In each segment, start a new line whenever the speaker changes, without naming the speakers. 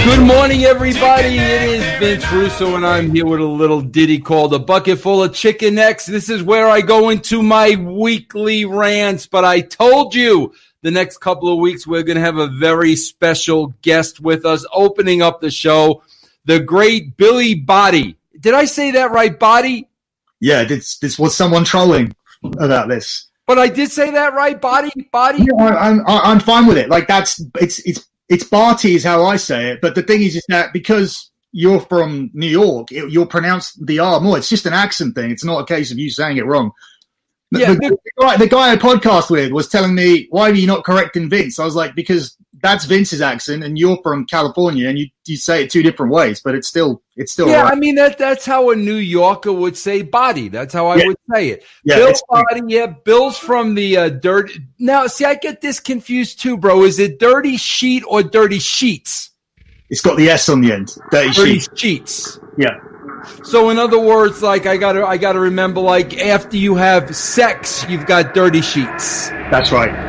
Good morning, everybody. It is Vince Russo, and I'm here with a little ditty called A Bucket Full of Chicken Necks. This is where I go into my weekly rants, but I told you the next couple of weeks we're going to have a very special guest with us opening up the show, the great Billy Body. Did I say that right, Body?
Yeah, this was someone trolling about this.
But I did say that right, Body?
Yeah, I'm fine with it. Like it's Barty is how I say it. But the thing is that because you're from New York, you'll pronounce the R more. It's just an accent thing. It's not a case of you saying it wrong. The guy I podcast with was telling me, why are you not correcting Vince? I was like, because that's Vince's accent and you're from California and you say it two different ways, but it's still
yeah,
right.
I mean that's how a New Yorker would say body. That's how I would say it.
Yeah,
Bill Body, yeah. Bill's from the Dirty. Now, see, I get this confused too, bro. Is it Dirty Sheet or Dirty Sheets?
It's got the S on the end. Dirty
Sheets.
Yeah.
So in other words, like I gotta remember, like after you have sex, you've got dirty sheets.
That's right.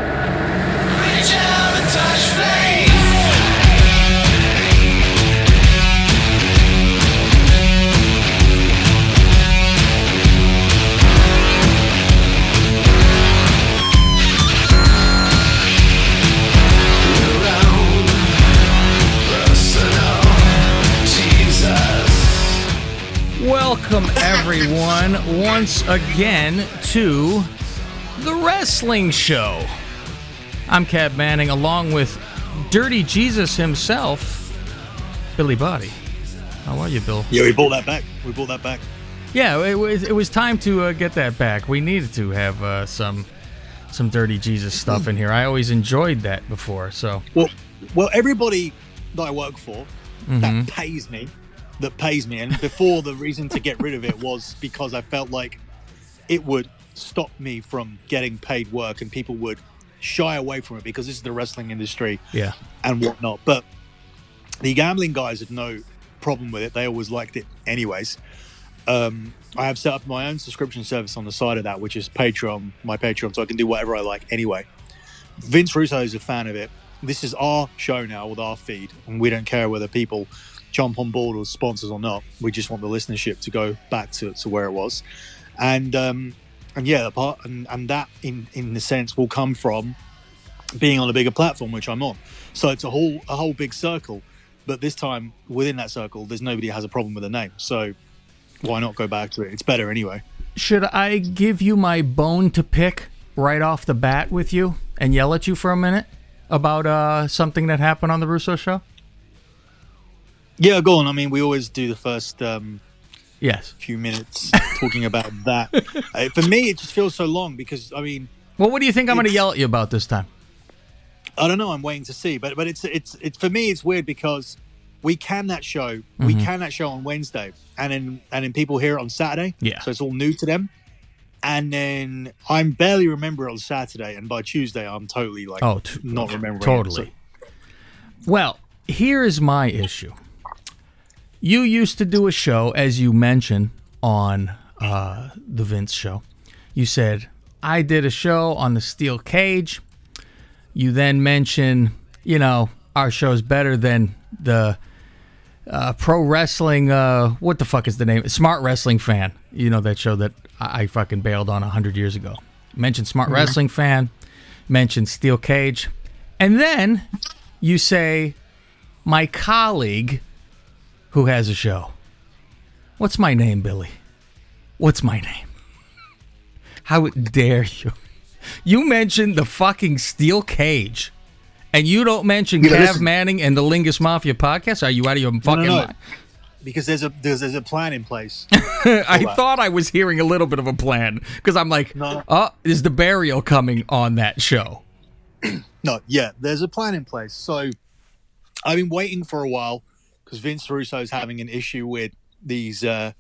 Welcome, everyone, once again to The Wrestling Show. I'm Cab Manning, along with Dirty Jesus himself, Billy Body. How are you, Bill?
Yeah, we brought that back.
Yeah, it was time to get that back. We needed to have some Dirty Jesus stuff in here. I always enjoyed that before. So
well, everybody that I work for that pays me, and before the reason to get rid of it was because I felt like it would stop me from getting paid work and people would shy away from it because this is the wrestling industry and whatnot. But the gambling guys had no problem with it. They always liked it anyways. I have set up my own subscription service on the side of that, which is Patreon, my Patreon, so I can do whatever I like anyway. Vince Russo is a fan of it. This is our show now with our feed, and we don't care whether people jump on board or sponsors or not. We just want the listenership to go back to where it was, and yeah, and that in the sense will come from being on a bigger platform, which I'm on. So it's a whole big circle, but this time within that circle, there's nobody who has a problem with the name. So why not go back to it? It's better anyway.
Should I give you my bone to pick right off the bat with you and yell at you for a minute about something that happened on the Russo show?
Yeah, go on. I mean, we always do the first
few
minutes talking about that. For me, it just feels so long because, I mean...
Well, what do you think I'm going to yell at you about this time?
I don't know. I'm waiting to see. But it's for me, it's weird because we can that show. We can that show on Wednesday. And then people hear it on Saturday.
Yeah.
So it's all new to them. And then I barely remember it on Saturday. And by Tuesday, I'm totally not remembering
totally.
it. So.
Well, here is my issue. You used to do a show, as you mentioned, on the Vince show. You said, I did a show on the steel cage. You then mentioned, our show's better than the pro wrestling, what the fuck is the name? Smart Wrestling Fan. You know, that show that I fucking bailed on 100 years ago. Mentioned Smart Wrestling Fan, mentioned steel cage. And then you say, my colleague who has a show. What's my name, Billy? What's my name? How dare you? You mentioned the fucking steel cage, and you don't mention Cav Manning and the Lingus Mafia podcast? Are you out of your fucking mind?
Because there's a plan in place.
I thought I was hearing a little bit of a plan, because I'm like, is the burial coming on that show?
No, yeah, there's a plan in place. So I've been waiting for a while, because Vince Russo is having an issue with these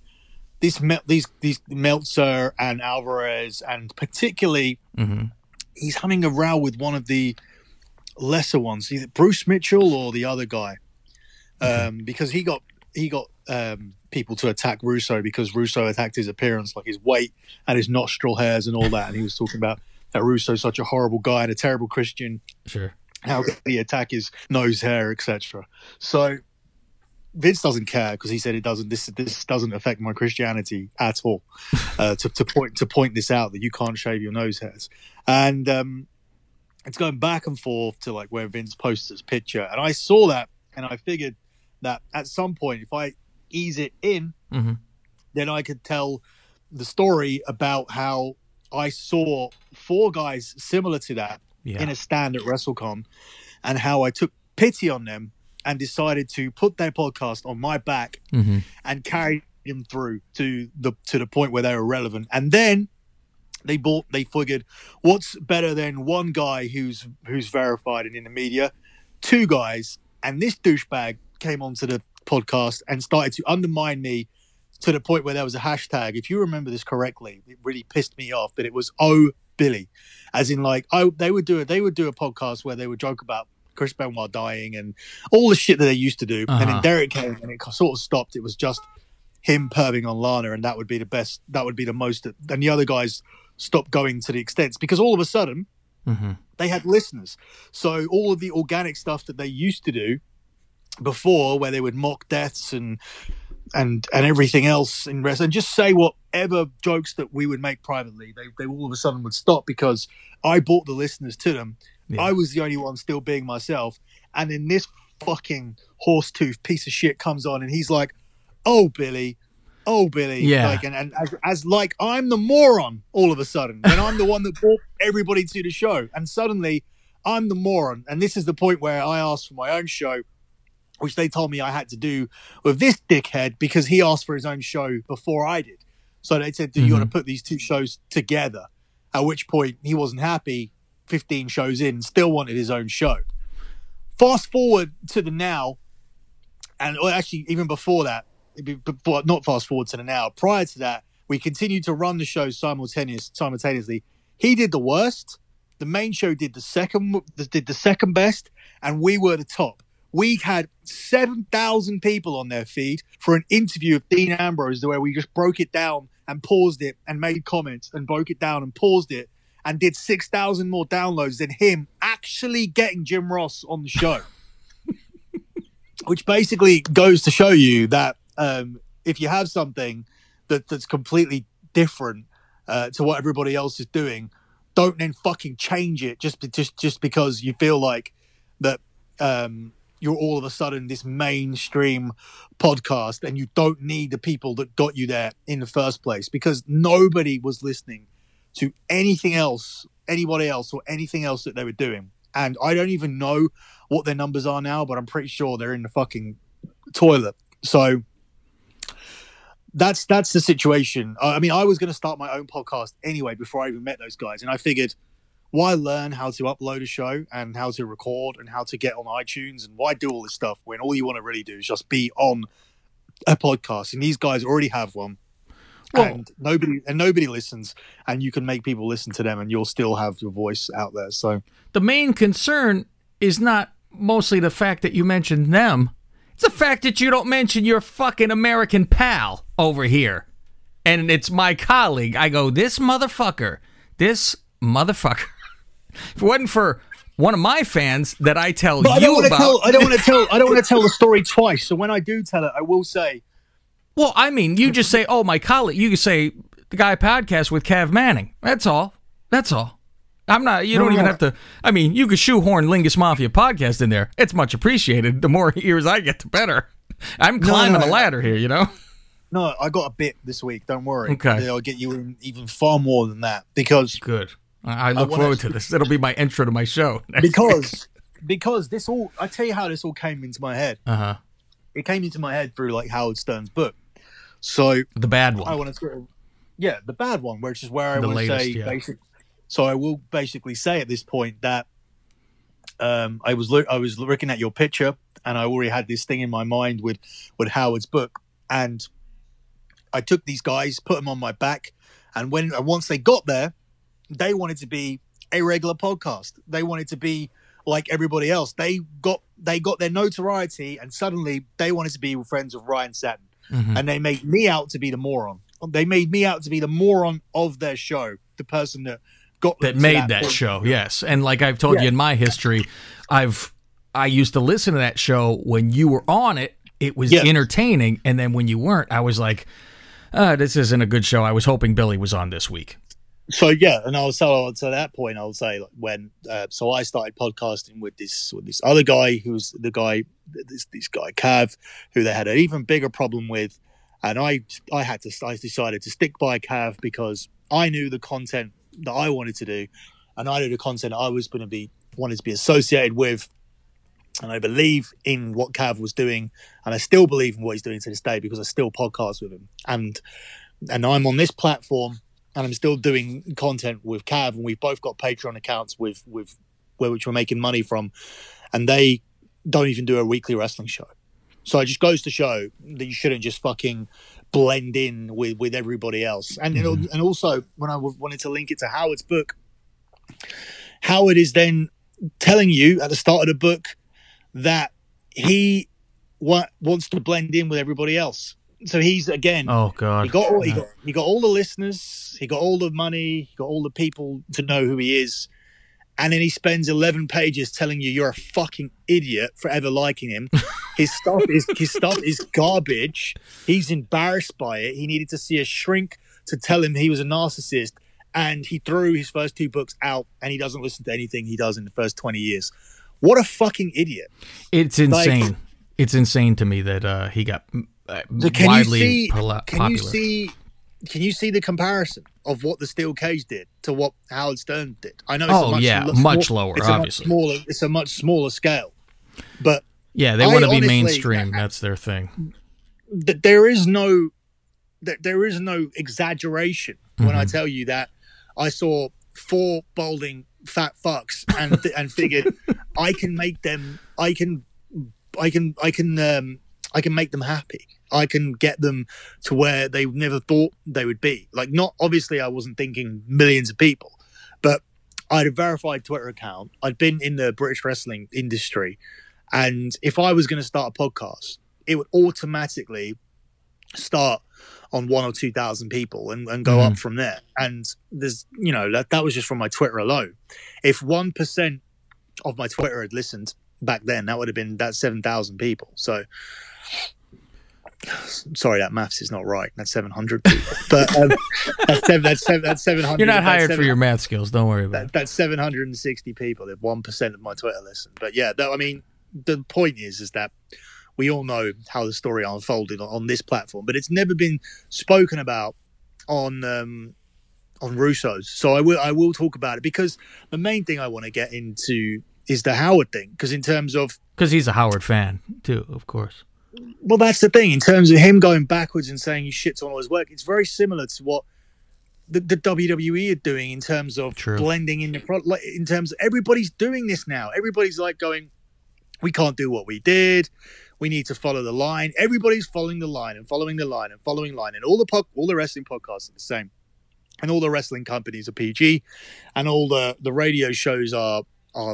Meltzer and Alvarez, and particularly he's having a row with one of the lesser ones, either Bruce Mitchell or the other guy, because he got people to attack Russo because Russo attacked his appearance, like his weight and his nostril hairs and all that, and he was talking about that Russo's such a horrible guy and a terrible Christian.
Sure.
how can he attack his nose hair, etc. So Vince doesn't care because he said it doesn't. This doesn't affect my Christianity at all. To point this out that you can't shave your nose hairs, and it's going back and forth to like where Vince posts his picture, and I saw that, and I figured that at some point, if I ease it in, then I could tell the story about how I saw 4 guys similar to that in a stand at WrestleCon, and how I took pity on them and decided to put their podcast on my back and carry them through to the point where they were relevant. And then they figured, what's better than one guy who's verified and in the media, 2 guys, and this douchebag came onto the podcast and started to undermine me to the point where there was a hashtag. If you remember this correctly, it really pissed me off, but it was "Oh Billy," as in like they would do a podcast where they would joke about Chris Benoit dying and all the shit that they used to do. And then Derek came and it sort of stopped. It was just him perving on Lana, and that would be the best. That would be the most. And the other guys stopped going to the extents because all of a sudden they had listeners. So all of the organic stuff that they used to do before, where they would mock deaths and everything else in wrestling, and just say whatever jokes that we would make privately, they all of a sudden would stop because I brought the listeners to them. Yeah. I was the only one still being myself. And then this fucking horse-toothed piece of shit comes on and he's like, oh, Billy. Yeah. Like, and as like, I'm the moron all of a sudden. And I'm the one that brought everybody to the show. And suddenly I'm the moron. And this is the point where I asked for my own show, which they told me I had to do with this dickhead because he asked for his own show before I did. So they said, you got to put these 2 shows together. At which point he wasn't happy. 15 shows in, still wanted his own show. Fast forward to the now, and actually even before that, not fast forward to the now, prior to that, we continued to run the show simultaneously. He did the worst, the main show did the second best, and we were the top. We had 7,000 people on their feed for an interview of Dean Ambrose where we just broke it down and paused it and made comments and broke it down and paused it, and did 6,000 more downloads than him actually getting Jim Ross on the show. Which basically goes to show you that if you have something that's completely different to what everybody else is doing, don't then fucking change it just because you feel like that you're all of a sudden this mainstream podcast and you don't need the people that got you there in the first place, because nobody was listening to anybody else or anything else that they were doing. And I don't even know what their numbers are now, but I'm pretty sure they're in the fucking toilet. So that's the situation. I mean, I was going to start my own podcast anyway before I even met those guys. And I figured, why learn how to upload a show and how to record and how to get on iTunes, and why do all this stuff when all you want to really do is just be on a podcast? And these guys already have one. And nobody listens, and you can make people listen to them and you'll still have your voice out there. So
the main concern is not mostly the fact that you mentioned them. It's the fact that you don't mention your fucking American pal over here. And it's my colleague. I go, this motherfucker. If it wasn't for one of my fans that I tell
but
you about.
I don't want to tell the story twice. So when I do tell it, I will say,
well, I mean, you just say, oh, my colleague. You can say, the guy podcast with Cav Manning. That's all. I'm not, you don't even have to, I mean, you could shoehorn Lingus Mafia podcast in there. It's much appreciated. The more ears I get, the better. I'm climbing the ladder here, you know?
No, I got a bit this week. Don't worry.
Okay.
I'll get you in even far more than that because.
Good. I look forward to this. It'll be my intro to my show.
Because this all, I tell you how this all came into my head. It came into my head through like Howard Stern's book. So
the bad one.
I want to the bad one, which is where I want to say basic. So I will basically say at this point that I was looking at your picture and I already had this thing in my mind with Howard's book, and I took these guys, put them on my back, and once they got there, they wanted to be a regular podcast. They wanted to be like everybody else. They got their notoriety, and suddenly they wanted to be friends with Ryan Satin. And they made me out to be the moron. They made me out to be the moron of their show, the person that got them
that
to
made that
point.
show. Yes, and like I've told you in my history, I used to listen to that show when you were on it. It was entertaining, and then when you weren't, I was like, this isn't a good show. I was hoping Billy was on this week.
So yeah, and I was so to that point, I would say like when so I started podcasting with this other guy who's the guy this guy Cav, who they had an even bigger problem with, and I decided to stick by Cav because I knew the content that I wanted to do, and I knew the content I was wanted to be associated with, and I believe in what Cav was doing, and I still believe in what he's doing to this day because I still podcast with him, and I'm on this platform. And I'm still doing content with Cav, and we've both got Patreon accounts which we're making money from, and they don't even do a weekly wrestling show. So it just goes to show that you shouldn't just fucking blend in with everybody else. And and also when I wanted to link it to Howard's book, Howard is then telling you at the start of the book that he wants to blend in with everybody else. So he's again.
Oh God!
He got all the listeners. He got all the money. He got all the people to know who he is, and then he spends 11 pages telling you you're a fucking idiot for ever liking him. His stuff is garbage. He's embarrassed by it. He needed to see a shrink to tell him he was a narcissist, and he threw his first 2 books out, and he doesn't listen to anything he does in the first 20 years. What a fucking idiot!
It's insane. It's insane to me that he got. Widely popular. Can
you see the comparison of what the Steel Cage did to what Howard Stern did? I know
it's much lower, obviously.
It's a much smaller scale. But
yeah, they want to be mainstream. That's their thing.
There is no exaggeration when I tell you that I saw 4 balding fat fucks and figured I can make them make them happy. I can get them to where they never thought they would be. Like, not obviously, I wasn't thinking millions of people, but I had a verified Twitter account. I'd been in the British wrestling industry, and if I was going to start a podcast, it would automatically start on 1,000 or 2,000 people and go up from there. And there's, that was just from my Twitter alone. If 1% of my Twitter had listened back then, that would have been 7,000 people. So. Sorry, that maths is not right. That's 700 people. But that's 700.
You're not hired for your math skills. Don't worry about it.
That's 760 people. If 1% of my Twitter listen. But yeah, the point is that we all know how the story unfolded on this platform, but it's never been spoken about on Russo's. So I will talk about it because the main thing I want to get into is the Howard thing. Because
he's a Howard fan too, of course.
Well, that's the thing. In terms of him going backwards and saying he shits on all his work, it's very similar to what the WWE are doing in terms of blending in the product. In terms of everybody's doing this now. Everybody's like going, we can't do what we did. We need to follow the line. Everybody's following the line and following the line and following line. And all the wrestling podcasts are the same. And all the wrestling companies are PG. And all the radio shows are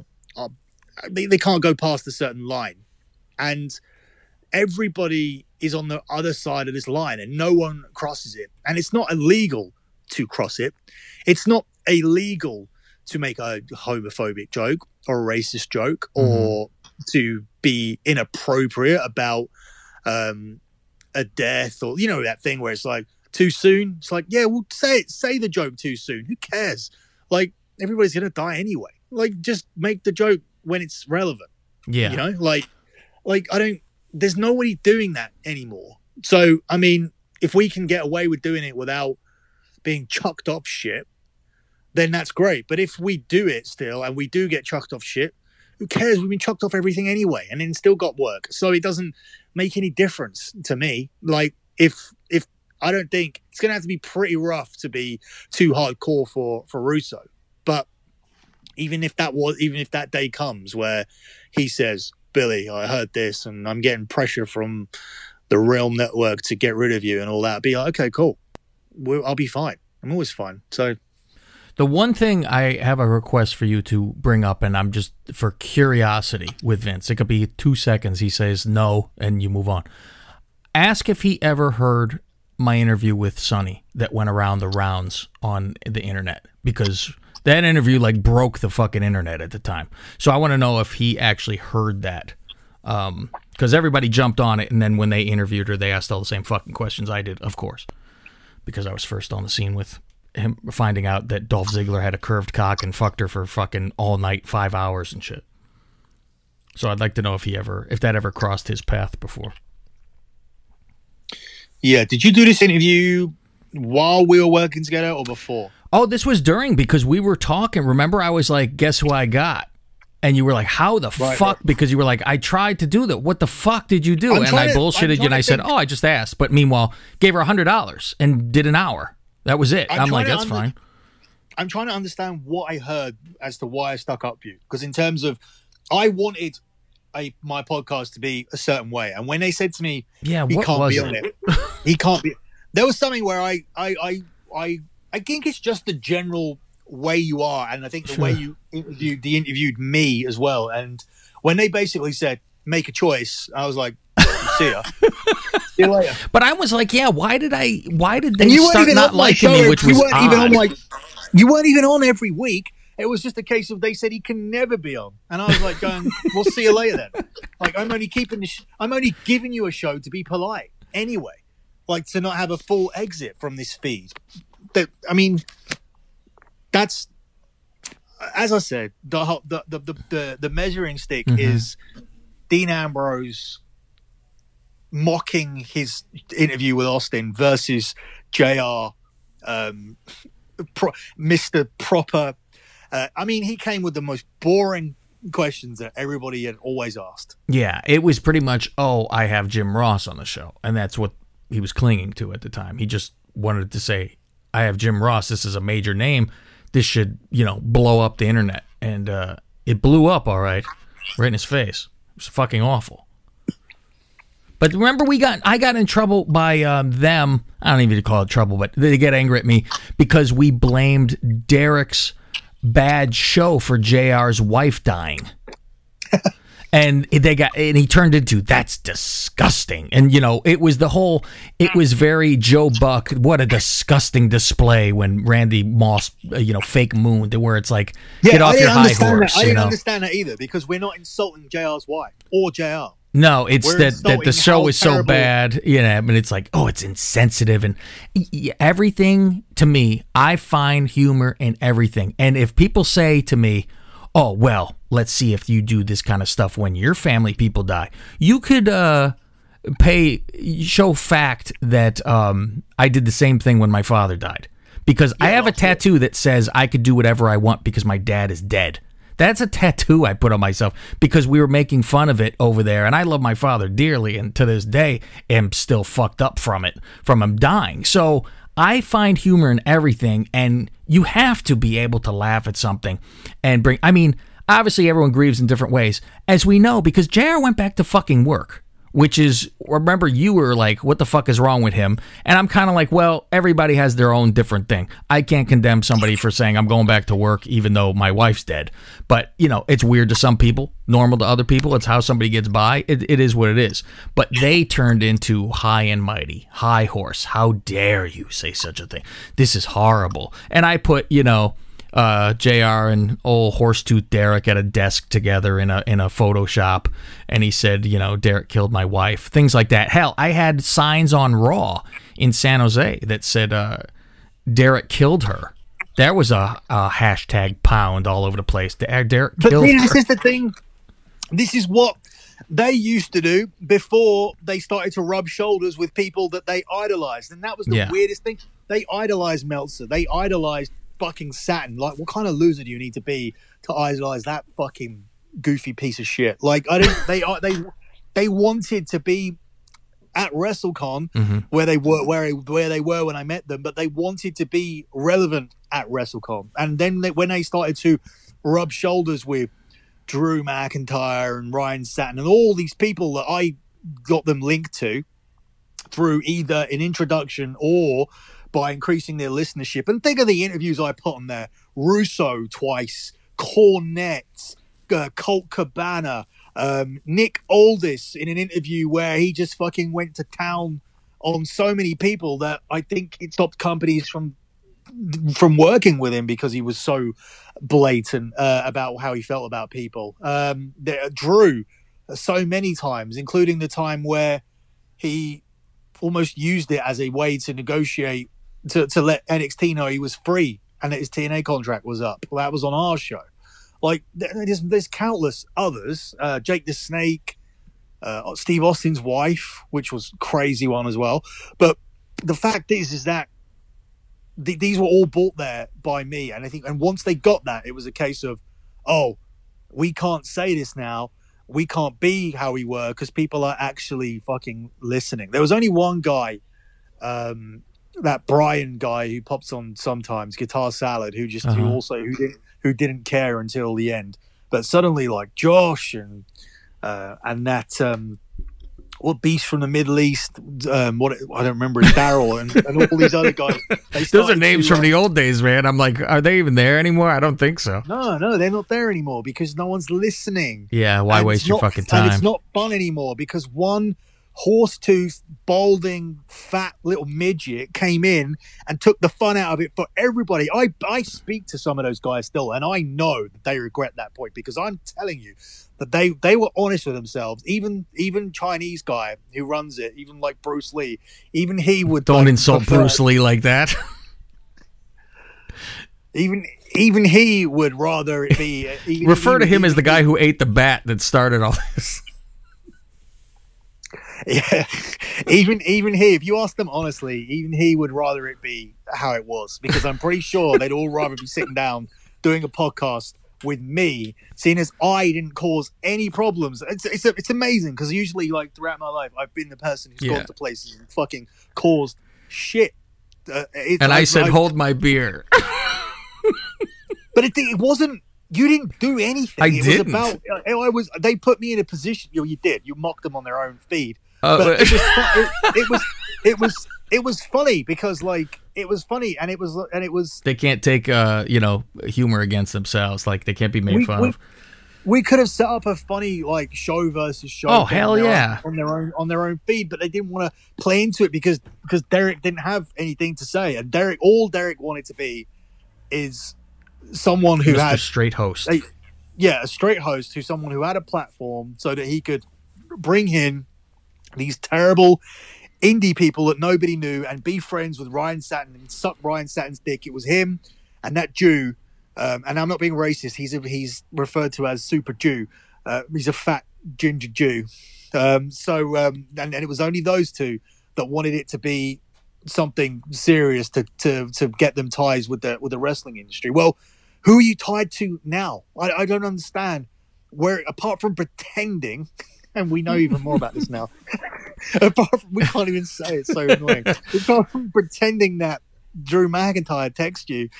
they can't go past a certain line. And everybody is on the other side of this line and no one crosses it. And it's not illegal to cross it. It's not illegal to make a homophobic joke or a racist joke or to be inappropriate about a death or, that thing where it's like too soon. It's like, yeah, well, say the joke too soon. Who cares? Like, everybody's going to die anyway. Like, just make the joke when it's relevant.
Yeah.
There's nobody doing that anymore. So, I mean, if we can get away with doing it without being chucked off shit, then that's great. But if we do it still and we do get chucked off shit, who cares? We've been chucked off everything anyway and then still got work. So it doesn't make any difference to me. Like, if I don't think it's going to have to be pretty rough to be too hardcore for Russo. But even if that day comes where he says, Billy, I heard this and I'm getting pressure from the Realm Network to get rid of you and all that, be like, okay, cool. I'll be fine. I'm always fine. So
the one thing I have a request for you to bring up, and I'm just for curiosity with Vince, it could be 2 seconds. He says no and you move on. Ask if he ever heard my interview with Sonny that went around the rounds on the internet, because That interview like broke the fucking internet at the time. So I want to know if he actually heard that. Because everybody jumped on it, and then when they interviewed her, they asked all the same fucking questions I did, of course. Because I was first on the scene with him finding out that Dolph Ziggler had a curved cock and fucked her for fucking all night, 5 hours and shit. So I'd like to know if that ever crossed his path before.
Yeah, did you do this interview while we were working together or before?
Oh, this was during, because we were talking. Remember, I was like, guess who I got? And you were like, how the fuck? Right. Because you were like, I tried to do that. What the fuck did you do? And I bullshitted you, and I said, I just asked. But meanwhile, gave her $100 and did an hour. That was it. I'm like, that's fine.
I'm trying to understand what I heard as to why I stuck up for you. Because in terms of, I wanted my podcast to be a certain way. And when they said to me, he can't be on it. He can't be. There was something where I think it's just the general way you are, and I think the way you interviewed me as well. And when they basically said make a choice, I was like, see ya. See you later.
But I was like, why did they start not liking me, which was odd.
You weren't even on every week. It was just a case of they said he can never be on, and I was like, going, we'll see you later then. Like, I'm only giving you a show to be polite anyway, like to not have a full exit from this feed. That's, as I said, the measuring stick is Dean Ambrose mocking his interview with Austin versus JR, Mr. Proper. He came with the most boring questions that everybody had always asked.
Yeah, it was pretty much, I have Jim Ross on the show, and that's what he was clinging to at the time. He just wanted to say, I have Jim Ross. This is a major name. This should, blow up the internet. And it blew up, all right, right in his face. It was fucking awful. But remember, I got in trouble by them. I don't even call it trouble, but they get angry at me because we blamed Derek's bad show for JR's wife dying. And he turned into, that's disgusting. And, it was very Joe Buck. What a disgusting display when Randy Moss, fake mooned, where it's like, get off your high horse.
I didn't understand that either, because we're not insulting JR's wife or JR.
No, it's that the show is so bad, and it's like, it's insensitive, and everything to me, I find humor in everything. And if people say to me, oh, well, let's see if you do this kind of stuff when your family people die, you could show fact that I did the same thing when my father died, because I have a tattoo that says I could do whatever I want because my dad is dead. That's a tattoo I put on myself because we were making fun of it over there, and I love my father dearly, and to this day am still fucked up from him dying. So I find humor in everything, and you have to be able to laugh at something and bring... obviously everyone grieves in different ways, as we know, because JR went back to fucking work, which is, remember, you were like, what the fuck is wrong with him? And I'm kind of like, well, everybody has their own different thing. I can't condemn somebody for saying I'm going back to work even though my wife's dead. But, it's weird to some people, normal to other people. It's how somebody gets by. It is what it is. But they turned into high and mighty, high horse. How dare you say such a thing? This is horrible. And I put, JR and old Horsetooth Derek at a desk together in a Photoshop, and he said, Derek killed my wife, things like that. Hell, I had signs on Raw in San Jose that said Derek killed her. There was a hashtag pound all over the place. Derek killed her.
This is the thing. This is what they used to do before they started to rub shoulders with people that they idolized, and that was the weirdest thing. They idolized Meltzer. They idolized fucking Saturn. Like, what kind of loser do you need to be to idolize that fucking goofy piece of shit? Like, they wanted to be at WrestleCon where they were when I met them, but they wanted to be relevant at WrestleCon. And then when they started to rub shoulders with Drew McIntyre and Ryan Satin and all these people that I got them linked to through either an introduction or by increasing their listenership. And think of the interviews I put on there. Russo twice, Cornette, Colt Cabana, Nick Aldis in an interview where he just fucking went to town on so many people that I think it stopped companies from from working with him because he was so blatant about how he felt about people. Drew, so many times, including the time where he almost used it as a way to negotiate to let NXT know he was free and that his TNA contract was up. Well, that was on our show. Like, there's countless others. Jake the Snake, Steve Austin's wife, which was a crazy one as well. But the fact is that these were all bought there by me. And I think, and once they got that, it was a case of, oh, we can't say this now. We can't be how we were because people are actually fucking listening. There was only one guy, that Brian guy who pops on sometimes, Guitar Salad, who didn't care until the end. But suddenly, like Josh and that what Beast from the Middle East, I don't remember, Daryl and all these other guys.
Those are names from the old days, man. I'm like, are they even there anymore? I don't think so.
No, they're not there anymore because no one's listening.
Yeah, why waste your fucking time?
And it's not fun anymore because one horse-toothed, balding, fat little midget came in and took the fun out of it for everybody. I speak to some of those guys still, and I know that they regret that point because I'm telling you that they were honest with themselves. Even Chinese guy who runs it, even like Bruce Lee, even he would
don't insult Bruce Lee like that.
Even he would rather it be.
Refer to him as the guy who ate the bat that started all this.
Yeah, even he, if you ask them honestly, even he would rather it be how it was because I'm pretty sure they'd all rather be sitting down doing a podcast with me, seeing as I didn't cause any problems. It's amazing because usually, like throughout my life, I've been the person who's gone to places and fucking caused shit.
I said, hold my beer.
But it wasn't. You didn't do anything.
I didn't.
They put me in a position. You did. You mocked them on their own feed. But it was funny because like it was funny and it was. They
can't take humor against themselves. Like they can't be made fun of.
We could have set up a funny like show versus show.
Oh hell yeah!
On their own feed, but they didn't want to play into it because Derek didn't have anything to say, and all Derek wanted to be is someone who had
a straight host.
A straight host someone who had a platform so that he could bring in these terrible indie people that nobody knew and be friends with Ryan Satin and suck Ryan Satin's dick. It was him and that Jew. And I'm not being racist. He's referred to as Super Jew. He's a fat ginger Jew. And it was only those two that wanted it to be something serious to get them ties with the wrestling industry. Well, who are you tied to now? I don't understand. Where apart from pretending, and we know even more about this now. We can't even say it. So annoying. Apart from pretending that Drew McIntyre texted you.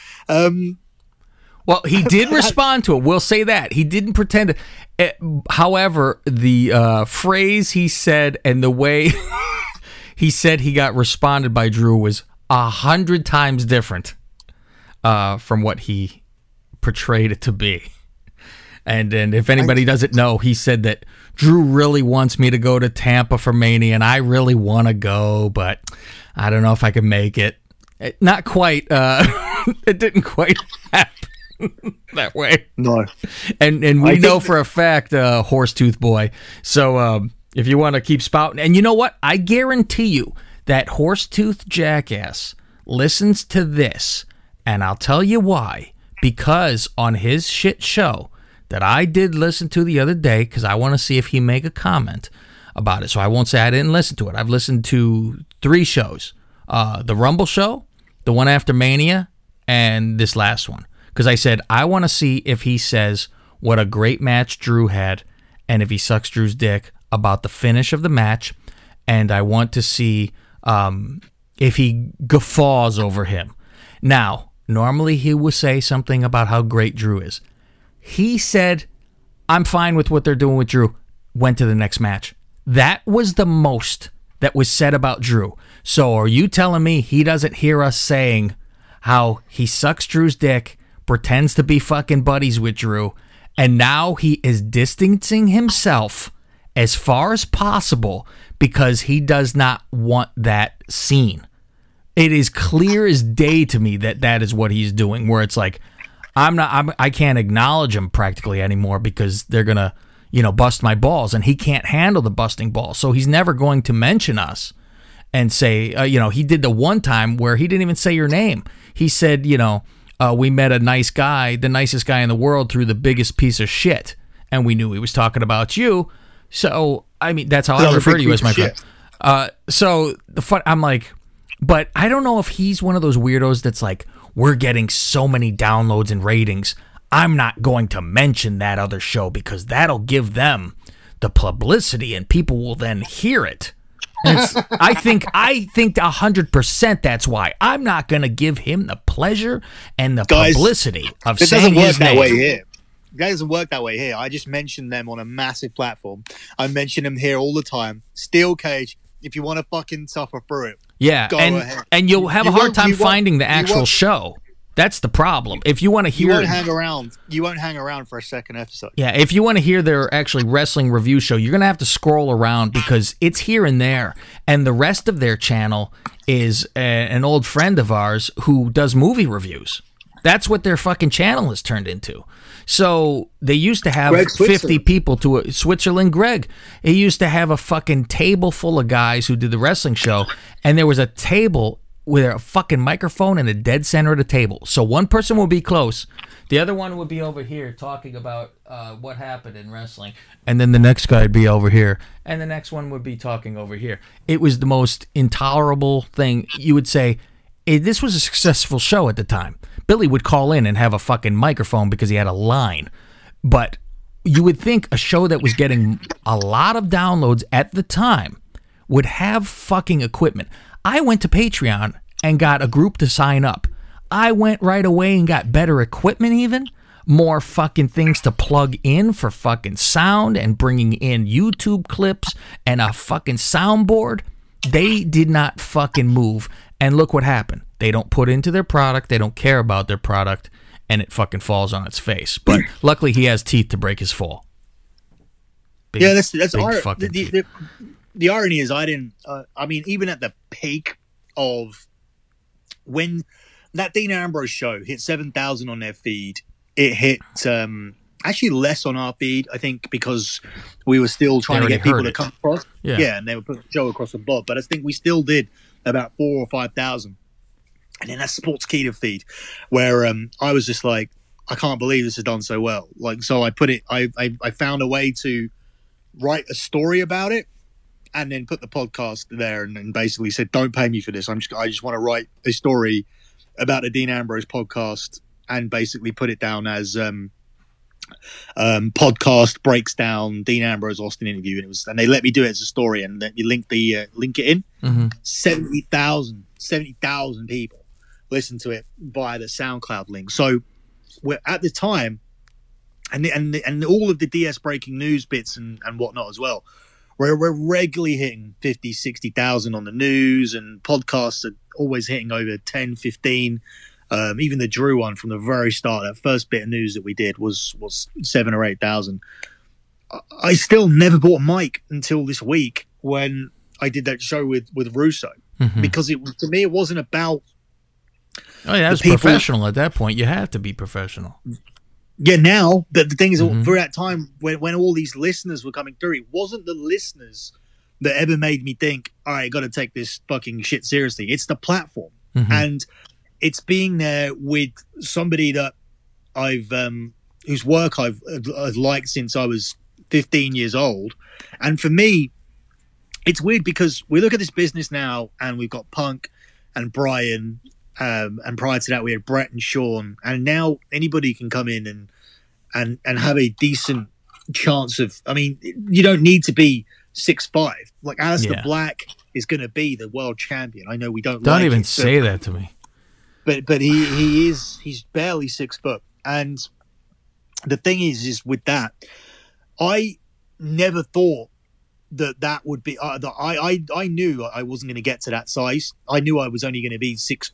Well, he did respond to it. We'll say that. He didn't pretend. However, the phrase he said and the way he said he got responded by Drew was 100 times different from what he portrayed it to be. And if anybody doesn't know, he said that Drew really wants me to go to Tampa for Mania, and I really want to go, but I don't know if I can make it. Not quite. It didn't quite happen that way.
No.
And we know for a fact, Horsetooth Boy. So if you want to keep spouting, and you know what? I guarantee you that Horsetooth Jackass listens to this, and I'll tell you why. Because on his shit show that I did listen to the other day, because I want to see if he make a comment about it. So I won't say I didn't listen to it. I've listened to 3 shows. The Rumble show, the one after Mania, and this last one. Because I said, I want to see if he says what a great match Drew had, and if he sucks Drew's dick about the finish of the match, and I want to see if he guffaws over him. Now, normally he would say something about how great Drew is. He said, I'm fine with what they're doing with Drew. Went to the next match. That was the most that was said about Drew. So are you telling me he doesn't hear us saying how he sucks Drew's dick, pretends to be fucking buddies with Drew, and now he is distancing himself as far as possible because he does not want that scene? It is clear as day to me that is what he's doing, where it's like, I can't acknowledge him practically anymore because they're going to, bust my balls, and he can't handle the busting balls. So he's never going to mention us and say, he did the one time where he didn't even say your name. He said, we met a nice guy, the nicest guy in the world, through the biggest piece of shit. And we knew he was talking about you. So, I mean, that's how I refer to you as my friend. So I'm like, but I don't know if he's one of those weirdos that's like, we're getting so many downloads and ratings, I'm not going to mention that other show because that'll give them the publicity and people will then hear it. And I think 100% that's why. I'm not going to give him the pleasure and the publicity of saying his name.
It doesn't work that way here. I just mention them on a massive platform. I mention them here all the time. Steel Cage, if you want to fucking suffer through it, go ahead.
And you'll have a hard time finding the actual show. That's the problem. If you want to hear,
you won't hang around for a second episode.
Yeah, if you want to hear their actually wrestling review show, you're gonna have to scroll around because it's here and there. And the rest of their channel is an old friend of ours who does movie reviews. That's what their fucking channel has turned into. So they used to have 50 people to Switzerland. Greg, he used to have a fucking table full of guys who did the wrestling show, and there was a table with a fucking microphone in the dead center of the table. So one person would be close, the other one would be over here talking about what happened in wrestling, and then the next guy would be over here, and the next one would be talking over here. It was the most intolerable thing. You would say, this was a successful show at the time. Billy would call in and have a fucking microphone because he had a line. But you would think a show that was getting a lot of downloads at the time would have fucking equipment. I went to Patreon and got a group to sign up. I went right away and got better equipment even. More fucking things to plug in for fucking sound and bringing in YouTube clips and a fucking soundboard. They did not fucking move. And look what happened. They don't put into their product. They don't care about their product. And it fucking falls on its face. But luckily he has teeth to break his fall.
That's the irony is I didn't, even at the peak of when that Dean Ambrose show hit 7,000 on their feed, it hit actually less on our feed, I think, because we were still trying to get people to come across. Yeah, and they were putting the show across the board. But I think we still did about 4,000 or 5,000. And then that Sportskeeda feed where I was just like, I can't believe this has done so well. Like, so I found a way to write a story about it and then put the podcast there and basically said, don't pay me for this. I just want to write a story about the Dean Ambrose podcast and basically put it down as podcast breaks down Dean Ambrose Austin interview, and they let me do it as a story, and then you link it in.
Mm-hmm.
70,000 people listen to it via the SoundCloud link. So we're at the time, and all of the DS breaking news bits and whatnot as well. We're regularly hitting 50, 60,000 on the news, and podcasts are always hitting over 10, 15. Even the Drew one from the very start, that first bit of news that we did was 7,000 or 8,000. I still never bought a mic until this week when I did that show with Russo, because to me it wasn't about.
Oh yeah, it's professional at that point. You have to be professional.
Yeah, now, but the thing is, for that time when all these listeners were coming through, it wasn't the listeners that ever made me think, all right, got to take this fucking shit seriously. It's the platform, and it's being there with somebody that I've whose work I've liked since I was 15 years old. And for me, it's weird because we look at this business now and we've got Punk and Brian, and prior to that we had Brett and Sean, and now anybody can come in and have a decent chance of, I mean, you don't need to be 6'5". Like Aleister Black is going to be the world champion. I know we don't
even say that to me.
But he's barely 6 foot. And the thing is with that, I never thought that would be I knew I wasn't going to get to that size. I knew I was only going to be 6'1",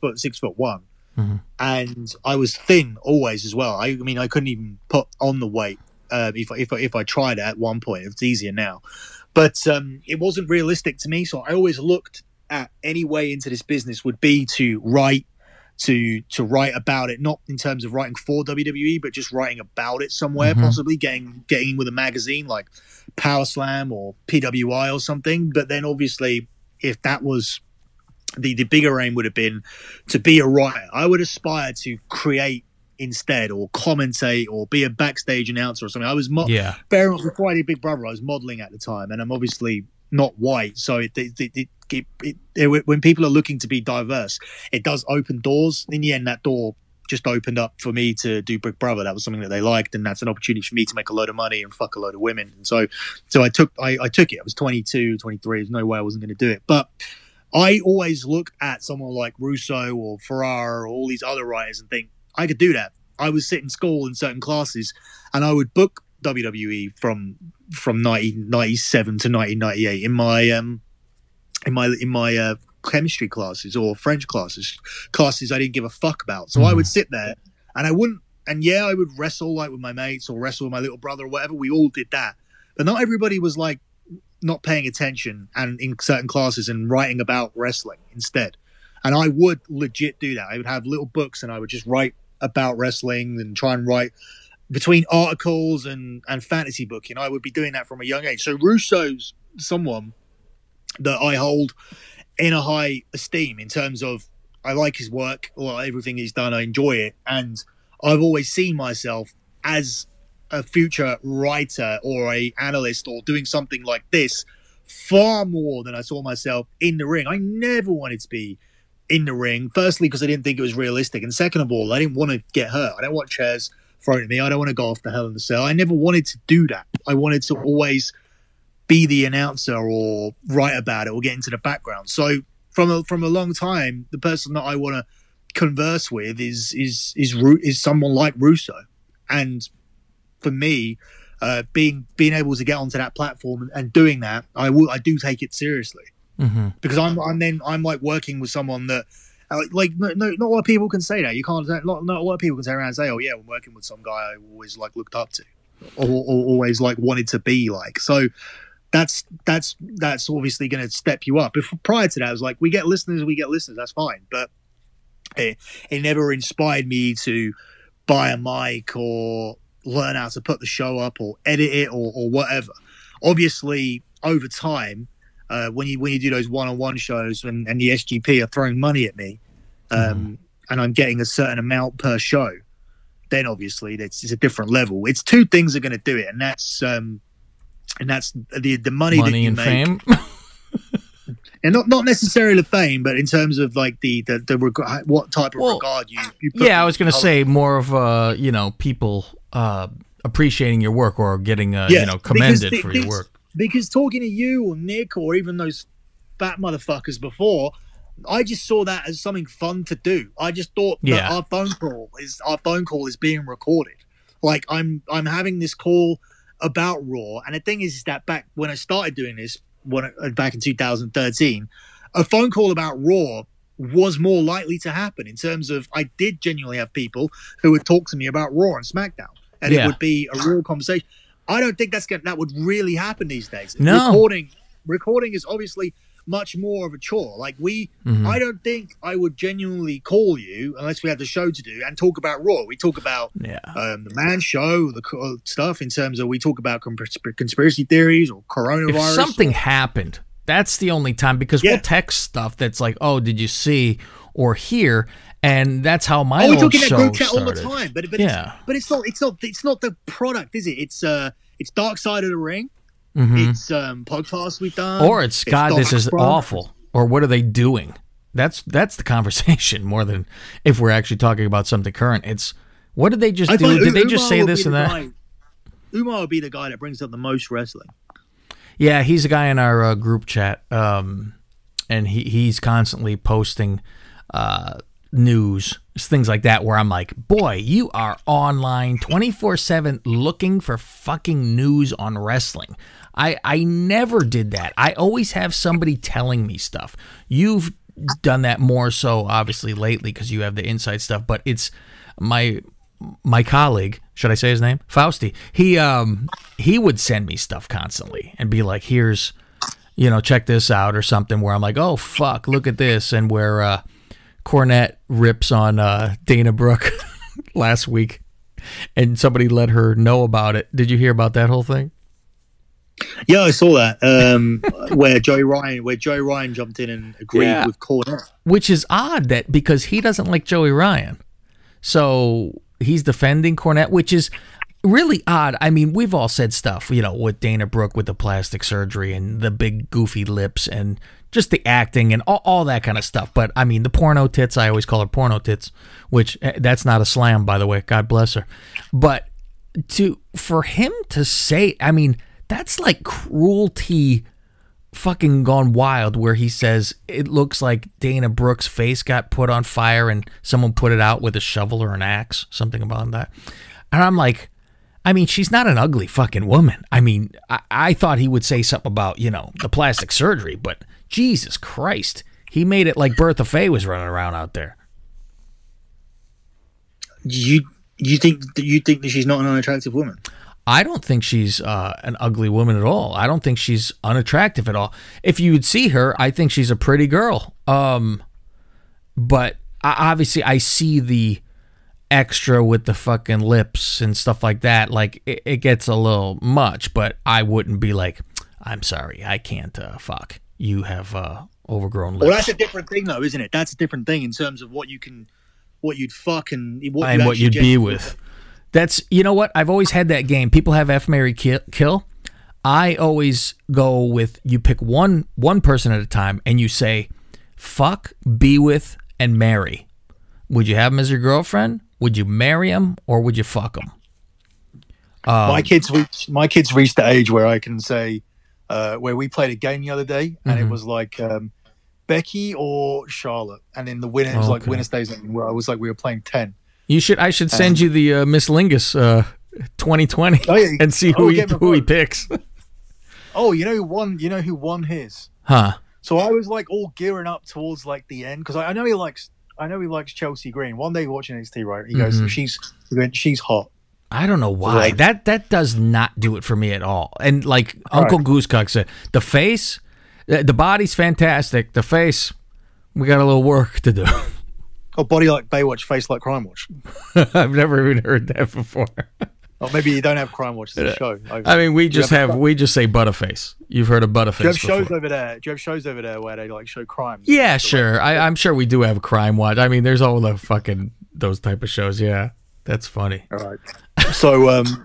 and I was thin always as well. I mean, I couldn't even put on the weight if I tried it at one point. It's easier now, but it wasn't realistic to me. So I always looked at any way into this business would be to write about it, not in terms of writing for WWE, but just writing about it somewhere, possibly getting in with a magazine like Power Slam or PWI or something. But then obviously, if that was the bigger aim, would have been to be a writer. I would aspire to create instead, or commentate, or be a backstage announcer or something. I was very much before I did Big Brother, I was modeling at the time, and I'm obviously not white, so when people are looking to be diverse, it does open doors. In the end, that door just opened up for me to do Big Brother. That was something that they liked, and that's an opportunity for me to make a load of money and fuck a load of women. And so I took it. I was 22, 23. There's no way I wasn't going to do it. But I always look at someone like Russo or Ferrara or all these other writers and think, I could do that. I was sitting in school in certain classes, and I would book WWE from 1997 to 1998 in my chemistry classes or French classes I didn't give a fuck about. So I would sit there and I would wrestle like with my mates or wrestle with my little brother or whatever. We all did that, but not everybody was like not paying attention and in certain classes and writing about wrestling instead. And I would legit do that. I would have little books and I would just write about wrestling and try and write between articles and fantasy booking. I would be doing that from a young age. So Russo's someone that I hold in a high esteem in terms of I like his work, or everything he's done, I enjoy it. And I've always seen myself as a future writer or a analyst or doing something like this far more than I saw myself in the ring. I never wanted to be in the ring, firstly because I didn't think it was realistic, and second of all, I didn't want to get hurt. I don't want chairs thrown at me. I don't want to go off the Hell in the Cell. I never wanted to do that. I wanted to always be the announcer or write about it or get into the background. So from a long time, the person that I want to converse with is someone like Russo. And for me, being able to get onto that platform and doing that, I do take it seriously. Because I'm like working with someone that like not a lot of people can say that. You can't say, not a lot of people can say around and say, oh yeah, I'm working with some guy I always like looked up to or always like wanted to be like. So that's obviously going to step you up. If prior to that, I was like, we get listeners, that's fine. But it never inspired me to buy a mic or learn how to put the show up or edit it or whatever. Obviously, over time, when you do those one-on-one shows and the SGP are throwing money at me, and I'm getting a certain amount per show, then obviously it's a different level. It's two things are going to do it, and that's the money that you
and
make.
Fame.
And not necessarily the fame, but in terms of like the what type of regard you put.
Yeah, I was going to say more of people appreciating your work or getting commended for your work.
Because talking to you or Nick or even those fat motherfuckers before, I just saw that as something fun to do. I just thought that our phone call is being recorded. Like I'm having this call about Raw, and the thing is that back when I started doing this, back in 2013, a phone call about Raw was more likely to happen in terms of I did genuinely have people who would talk to me about Raw and SmackDown, and it would be a real conversation. I don't think that would really happen these days.
No.
Recording is obviously much more of a chore. Like I don't think I would genuinely call you unless we had the show to do and talk about Raw. We talk about the Man Show, the stuff in terms of we talk about conspiracy theories or coronavirus.
If something happened, that's the only time, because we'll text stuff that's like, oh, did you see or hear? And that's how my old show started. We talk in that group chat all the time, but it's not the product, is it? It's Dark Side of the Ring. It's podcasts we've done, or it's God, this is awful, or what are they doing? That's the conversation more than if we're actually talking about something current. It's what did they just do? Did they just say this and that?
Umar would be the guy that brings up the most wrestling.
Yeah, he's a guy in our group chat, and he's constantly posting news, things like that, where I'm like, boy, you are online 24/7 looking for fucking news on wrestling. I never did that. I always have somebody telling me stuff. You've done that more so obviously lately because you have the inside stuff, but it's my colleague, should I say his name? Fausti. He would send me stuff constantly and be like, here's check this out or something where I'm like, oh, fuck, look at this. And where Cornette rips on Dana Brooke last week and somebody let her know about it. Did you hear about that whole thing?
Yeah, I saw that. Where Joey Ryan jumped in and agreed with Cornette.
Which is odd because he doesn't like Joey Ryan. So he's defending Cornette, which is really odd. I mean, we've all said stuff, with Dana Brooke with the plastic surgery and the big goofy lips and just the acting and all that kind of stuff. But I mean, the porno tits, I always call her porno tits, which that's not a slam, by the way. God bless her. But for him to say, I mean, that's like cruelty fucking gone wild, where he says it looks like Dana Brooke's face got put on fire and someone put it out with a shovel or an axe, something about that. And I'm like, I mean, she's not an ugly fucking woman. I mean, I thought he would say something about, the plastic surgery, but Jesus Christ, he made it like Bertha Faye was running around out there.
You think that she's not an unattractive woman?
I don't think she's an ugly woman at all. I don't think she's unattractive at all. If you would see her, I think she's a pretty girl. But obviously I see the extra with the fucking lips and stuff like that. Like, it gets a little much, but I wouldn't be like, I'm sorry, I can't fuck. You have overgrown lips.
Well, that's a different thing, though, isn't it? That's a different thing in terms of what you'd fuck and
what you'd be with. That's, you know what? I've always had that game. People have F, marry, kill. I always go with, you pick one person at a time and you say, fuck, be with, and marry. Would you have him as your girlfriend? Would you marry him, or would you fuck him?
My kids reached the age where I can say, where we played a game the other day, and it was like Becky or Charlotte, and then the winner was like winner stays in. Where I was like, we were playing 10. I
should send you the Miss Lingus 2020 and see who he picks.
Oh, you know who won his?
Huh?
So I was like all gearing up towards like the end because I know he likes Chelsea Green. One day watching NXT, right? He goes, she's hot.
I don't know why. That does not do it for me at all. And like Uncle Goosecock said, the face, the body's fantastic. The face, we got a little work to do.
Oh, body like Baywatch, face like Crime Watch.
I've never even heard that before.
Oh, maybe you don't have Crime Watch as a show.
I mean, we just say Butterface. You've heard of Butterface.
Do you have shows over there? Do you have shows over there where they like show crimes?
Yeah, sure. I'm sure we do have a Crime Watch. I mean, there's all the fucking those type of shows. Yeah, that's funny.
All right. So,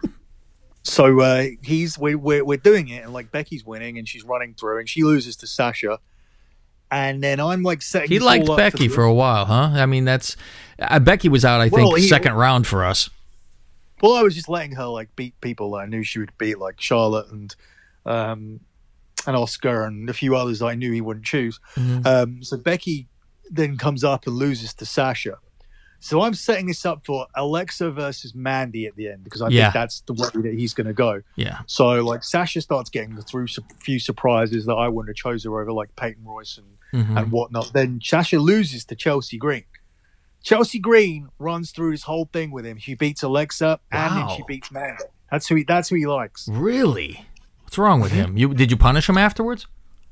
we're doing it, and like Becky's winning, and she's running through, and she loses to Sasha. And then I'm like setting.
He liked Becky for a while, huh? I mean, that's Becky was out. I think second round for us.
Well, I was just letting her like beat people that I knew she would beat, like Charlotte and Oscar and a few others that I knew he wouldn't choose. Mm-hmm. So Becky then comes up and loses to Sasha. So I'm setting this up for Alexa versus Mandy at the end because I think that's the way that he's going to go.
Yeah.
So like Sasha starts getting through a few surprises that I wouldn't have chosen her over, like Peyton Royce and whatnot. Then Sasha loses to Chelsea Green. Chelsea Green runs through this whole thing with him. She beats Alexa and then she beats Mandy. That's who he likes.
Really? What's wrong with him? Did you punish him afterwards?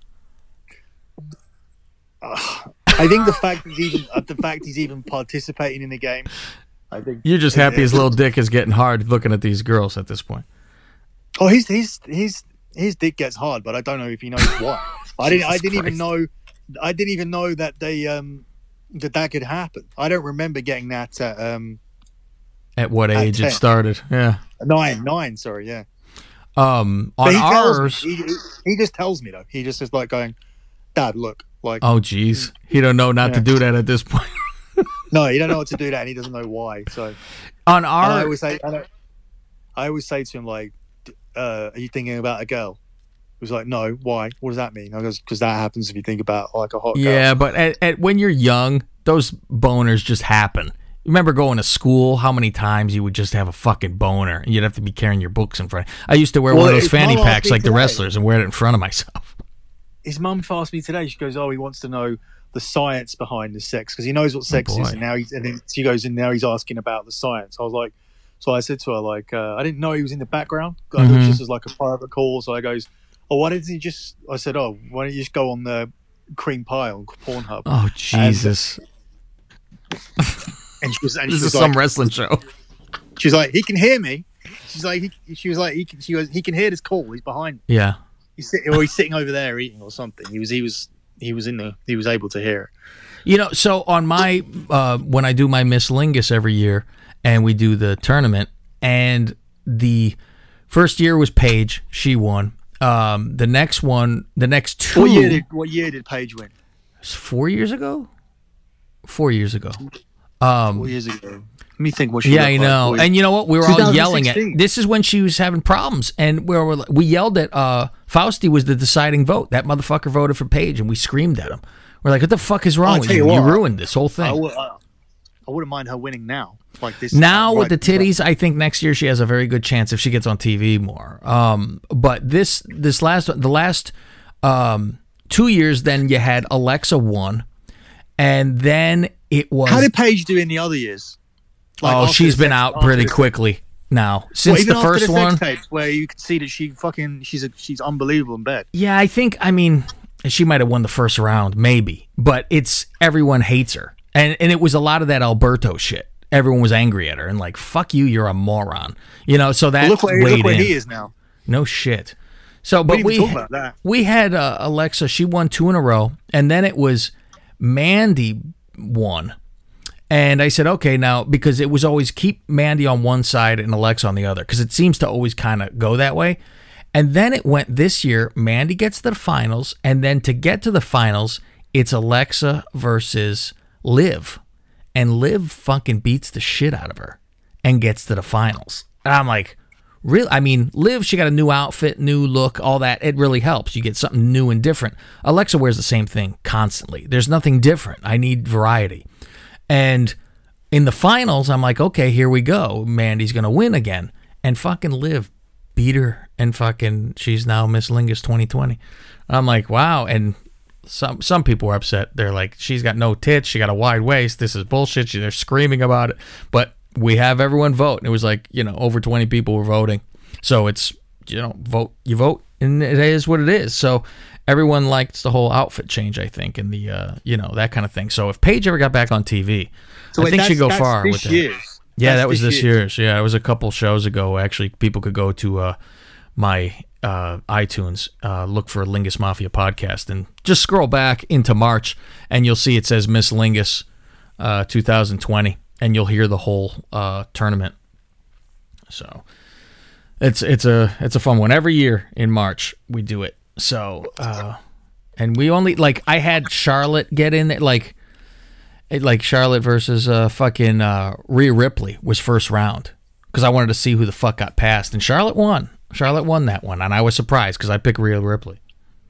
I think the fact he's even participating in the game. I think
you're just happy his little dick is getting hard looking at these girls at this point.
Oh, his dick gets hard, but I don't know if he knows why. I didn't even know that they that could happen. I don't remember getting that
at what age 10. It started. Yeah,
9. Sorry, yeah.
On ours,
he just tells me though. He just is like going, Dad, look. Like,
oh geez, he don't know not to do that at this point.
No, he don't know what to do that, and he doesn't know why. So
on our,
I always say to him like, "Are you thinking about a girl?" He was like, "No, why? What does that mean?" I goes, "Because that happens if you think about like a hot girl."
Yeah, but at when you're young, those boners just happen. You remember going to school? How many times you would just have a fucking boner, and you'd have to be carrying your books in front. I used to wear one of those fanny packs like the wrestlers and wear it in front of myself.
His mum asked me today. She goes, "Oh, he wants to know the science behind the sex because he knows what sex is." And now she goes, and now he's asking about the science. I was like, so I said to her, like, I didn't know he was in the background. I thought this was like a private call. So I goes, "Oh, why didn't you just?" I said, "Oh, why don't you just go on the cream pie on Pornhub?"
Oh Jesus!
And she was
This is some wrestling show.
She's like, "He can hear me." She was like, "He can hear this call. He's behind me.
Yeah.
He's sitting over there eating or something." He was able to hear it.
You know, so on my when I do my Miss Lingus every year, and we do the tournament, and the first year was Paige, she won. The next two.
What year did Paige win?
4 years ago. 4 years ago.
4 years ago. Let me think. What she
I know. And you know what? We were all yelling at.
2016.
This is when she was having problems, and we yelled at Fausti was the deciding vote. That motherfucker voted for Paige, and we screamed at him. We're like, "What the fuck is wrong with you? You ruined this whole thing."
I wouldn't mind her winning now. Like this
now with the titties, I think next year she has a very good chance if she gets on TV more. But the last 2 years, then you had Alexa won, and then it was.
How did Paige do in the other years? Like
she's been out pretty quickly now since the first one.
Tapes where you can see that she's unbelievable in bed.
Yeah, I mean, she might have won the first round, maybe, but everyone hates her, and it was a lot of that Alberto shit. Everyone was angry at her and like, "Fuck you, you're a moron," you know. So that
look where he is now.
No shit. So, but we had Alexa. She won 2 in a row, and then it was Mandy won. And I said, okay, now, because it was always keep Mandy on one side and Alexa on the other, because it seems to always kind of go that way. And then it went this year, Mandy gets to the finals, and then to get to the finals, it's Alexa versus Liv. And Liv fucking beats the shit out of her and gets to the finals. And I'm like, really? I mean, Liv, she got a new outfit, new look, all that. It really helps. You get something new and different. Alexa wears the same thing constantly. There's nothing different. I need variety. And in the finals, I'm like, okay, here we go. Mandy's going to win again. And fucking Liv beat her, and fucking she's now Miss Lingus 2020. I'm like, wow. And some people were upset. They're like, she's got no tits. She got a wide waist. This is bullshit. They're screaming about it. But we have everyone vote. And it was like, over 20 people were voting. So it's, vote, you vote, and it is what it is. So everyone likes the whole outfit change, I think, and the, that kind of thing. So if Paige ever got back on TV, I think she'd go far with that. Yeah, that was this year's. Yeah, it was a couple shows ago. Actually, people could go to my iTunes, look for Lingus Mafia podcast, and just scroll back into March, and you'll see it says Miss Lingus 2020, and you'll hear the whole tournament. So it's a fun one. Every year in March we do it. So and we only I had Charlotte get in there, like Charlotte versus fucking Rhea Ripley was first round, because I wanted to see who the fuck got past, and Charlotte won. Charlotte won that one, and I was surprised because I picked Rhea Ripley.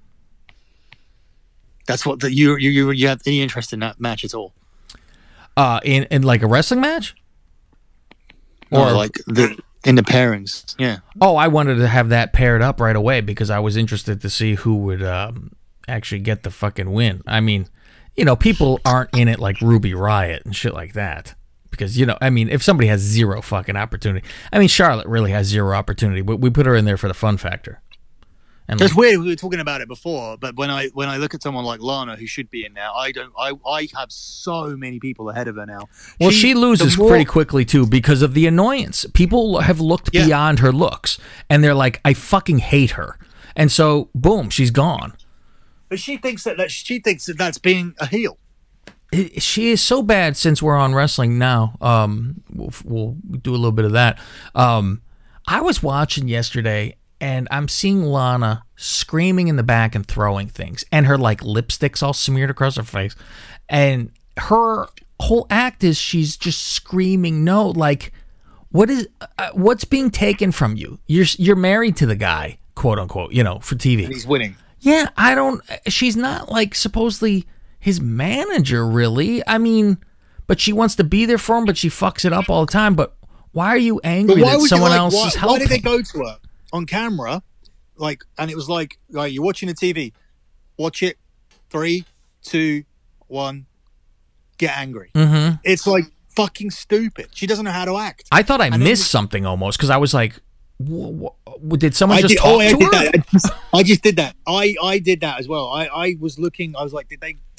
That's what you have any interest in that match at all?
In like a wrestling match,
or like in the pairings, yeah.
Oh, I wanted to have that paired up right away because I was interested to see who would actually get the fucking win. I mean, people aren't in it like Ruby Riott and shit like that. Because, if somebody has zero fucking opportunity. I mean, Charlotte really has zero opportunity, but we put her in there for the fun factor. And
it's weird. We were talking about it before, but when I look at someone like Lana, who should be in there, I have so many people ahead of her now.
Well, she loses pretty quickly, too, because of the annoyance. People have looked beyond her looks, and they're like, I fucking hate her. And so, boom, she's gone.
But she thinks that's being a heel.
She is so bad. Since we're on wrestling now, we'll do a little bit of that. I was watching yesterday, and I'm seeing Lana screaming in the back and throwing things, and her lipstick's all smeared across her face, and her whole act is she's just screaming no. What's being taken from you? You're married to the guy, quote unquote, for TV.
And he's winning.
Yeah, she's not supposedly his manager, really. I mean, but she wants to be there for him, but she fucks it up all the time. But why are you angry that someone else is helping?
Why did they go to her on camera? And it was you're watching the TV. Watch it. 3, 2, 1. Get angry.
Mm-hmm.
It's fucking stupid. She doesn't know how to act.
I thought I missed something almost, because I was like, Did someone just talk to her?
I just did that. I did that as well. I was looking. I was like,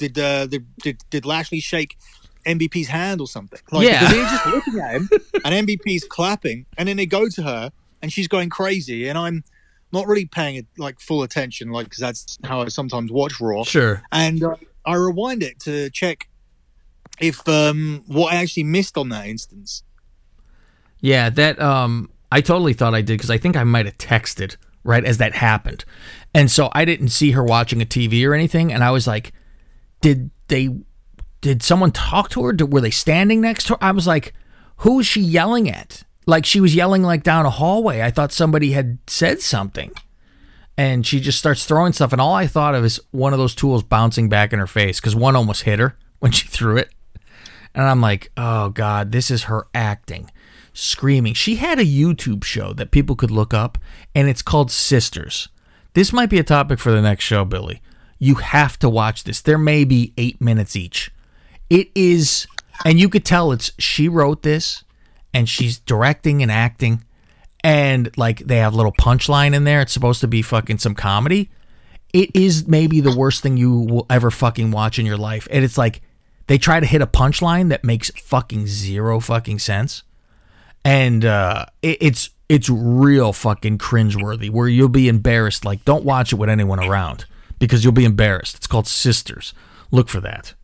did Lashley shake MVP's hand or something? Like,
Yeah.
Because they're just looking at him, and MVP's clapping, and then they go to her, and she's going crazy, and I'm not really paying like full attention, like because that's how I sometimes watch Raw.
Sure.
And I rewind it to check if what I actually missed on that instance.
Yeah, that I totally thought I did because I think I might have texted right as that happened, and so I didn't see her watching a TV or anything, and I was like, did someone talk to her? Were they standing next to her? I was like, who is she yelling at? Like she was yelling like down a hallway. I thought somebody had said something, and she just starts throwing stuff, and all I thought of is one of those tools bouncing back in her face because one almost hit her when she threw it, and I'm like, oh God, this is her acting. Screaming. She had a YouTube show that people could look up, and it's called Sisters. This might be a topic for the next show, Billy. You have to watch this. There may be 8 minutes each. It is, and you could tell she wrote this, and she's directing and acting, and like they have a little punchline in there. It's supposed to be fucking some comedy. It is maybe the worst thing you will ever fucking watch in your life. And it's like they try to hit a punchline that makes fucking zero fucking sense. And it's real fucking cringeworthy where you'll be embarrassed. Like, don't watch it with anyone around because you'll be embarrassed. It's called Sisters. Look for that.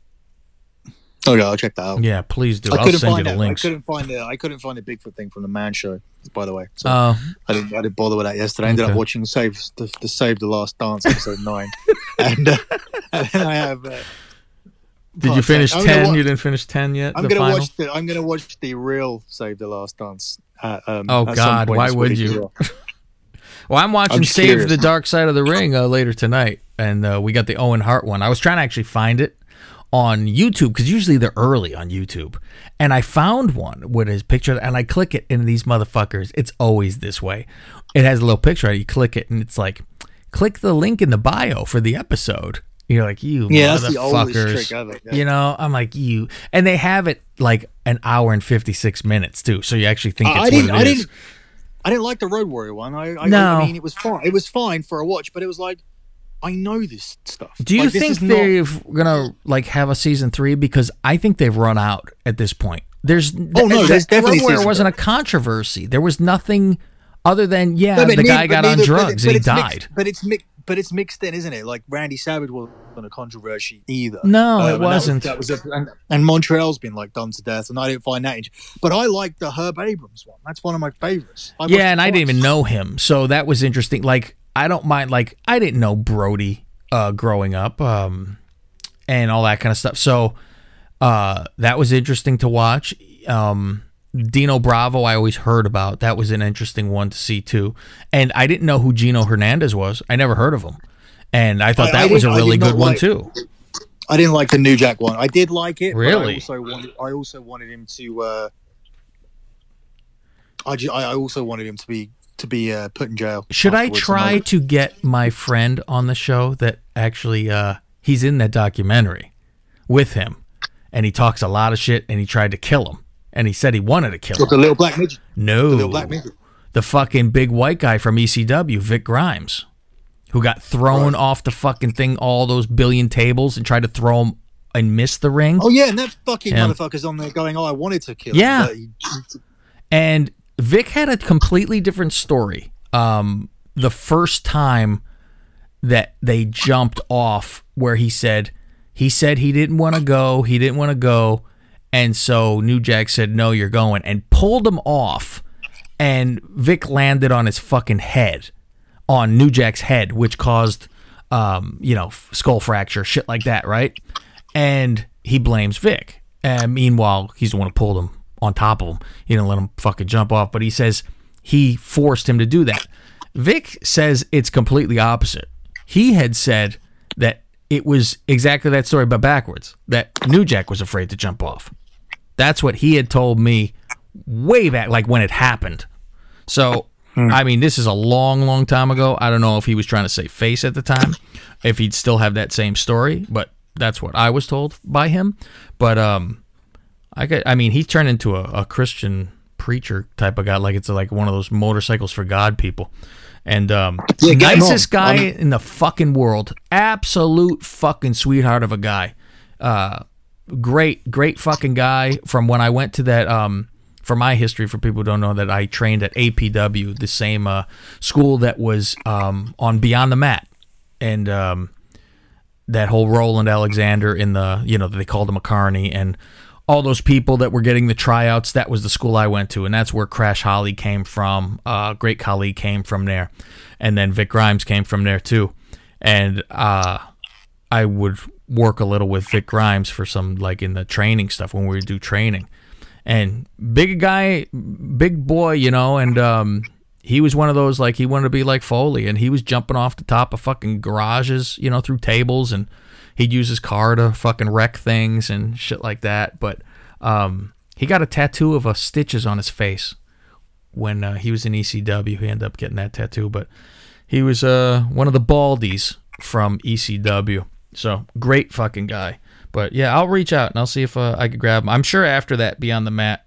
Okay, I'll check that out.
Yeah, please do. I'll send you the links.
I couldn't find the Bigfoot thing from the Man Show, by the way. So I didn't bother with that yesterday. I ended up watching Save the Last Dance episode 9, and then I have.
Did you finish 10? You didn't finish 10 yet?
I'm gonna watch the real Save the Last Dance.
Oh God, why would you? Well, I'm watching Save the Dark Side of the Ring later tonight, and we got the Owen Hart one. I was trying to actually find it on YouTube because usually they're early on YouTube, and I found one with his picture, and I click it, and these motherfuckers, it's always this way. It has a little picture, you click it, and it's like, click the link in the bio for the episode. You're like, you motherfuckers. That's the oldest trick ever. Yeah. You know, I'm like, you. And they have it like an hour and 56 minutes, too. So you actually think it's what it is.
I didn't like the Road Warrior one. I mean, it was fine. It was fine for a watch, but it was like, I know this stuff.
Do you think they're going to like have a season 3? Because I think they've run out at this point. There's definitely Road Warrior wasn't a controversy. There was nothing other than, the guy got on drugs and he died.
But it's mixed in, isn't it? Like Randy Savage wasn't a controversy either.
No, it wasn't.
And Montreal's been like done to death, and I didn't find that interesting. But I like the Herb Abrams one. That's one of my favorites.
I didn't even know him, so that was interesting. Like I don't mind. Like I didn't know Brody growing up, and all that kind of stuff. So that was interesting to watch. Dino Bravo, I always heard about. That was an interesting one to see too. And I didn't know who Gino Hernandez was. I never heard of him. And I thought that was a really good one too.
I didn't like the New Jack one. I did like it.
Really?
But I also wanted him to. I also wanted him to be put in jail.
Should I try to get my friend on the show that actually he's in that documentary with him, and he talks a lot of shit, and he tried to kill him. And he said he wanted to kill him.
The little black midget?
No.
The little black midget?
The fucking big white guy from ECW, Vic Grimes, who got thrown off the fucking thing, all those billion tables, and tried to throw him and miss the ring.
Oh, yeah, and that fucking motherfucker's on there going, I wanted to kill him.
Yeah. And Vic had a completely different story. The first time that they jumped off where he said he didn't want to go, and so New Jack said, no, you're going, and pulled him off, and Vic landed on his fucking head, on New Jack's head, which caused, skull fracture, shit like that, right? And he blames Vic. Meanwhile, he's the one who pulled him on top of him. He didn't let him fucking jump off, but he says he forced him to do that. Vic says it's completely opposite. He had said that it was exactly that story, but backwards, that New Jack was afraid to jump off. That's what he had told me way back, like when it happened. So, I mean, this is a long, long time ago. I don't know if he was trying to save face at the time, if he'd still have that same story, but that's what I was told by him. But, he turned into a Christian preacher type of guy, like it's like one of those motorcycles for God people. And
get him
nicest
on.
guy in the fucking world, absolute fucking sweetheart of a guy. Great fucking guy. From when I went to that, for my history, for people who don't know, that I trained at APW, the same school that was on Beyond the Mat, and that whole Roland Alexander in the, they called him a carny, and all those people that were getting the tryouts, that was the school I went to, and that's where Crash Holly came from. Great Khali came from there, and then Vic Grimes came from there too. And I would work a little with Vic Grimes for some, like in the training stuff when we would do training. And big guy, big boy, and he was one of those, like, he wanted to be like Foley, and he was jumping off the top of fucking garages, through tables, and he'd use his car to fucking wreck things and shit like that. But he got a tattoo of stitches on his face when he was in ECW. He ended up getting that tattoo, but he was one of the baldies from ECW. So great fucking guy. But yeah, I'll reach out and I'll see if I could grab him. I'm sure after that Beyond the Mat,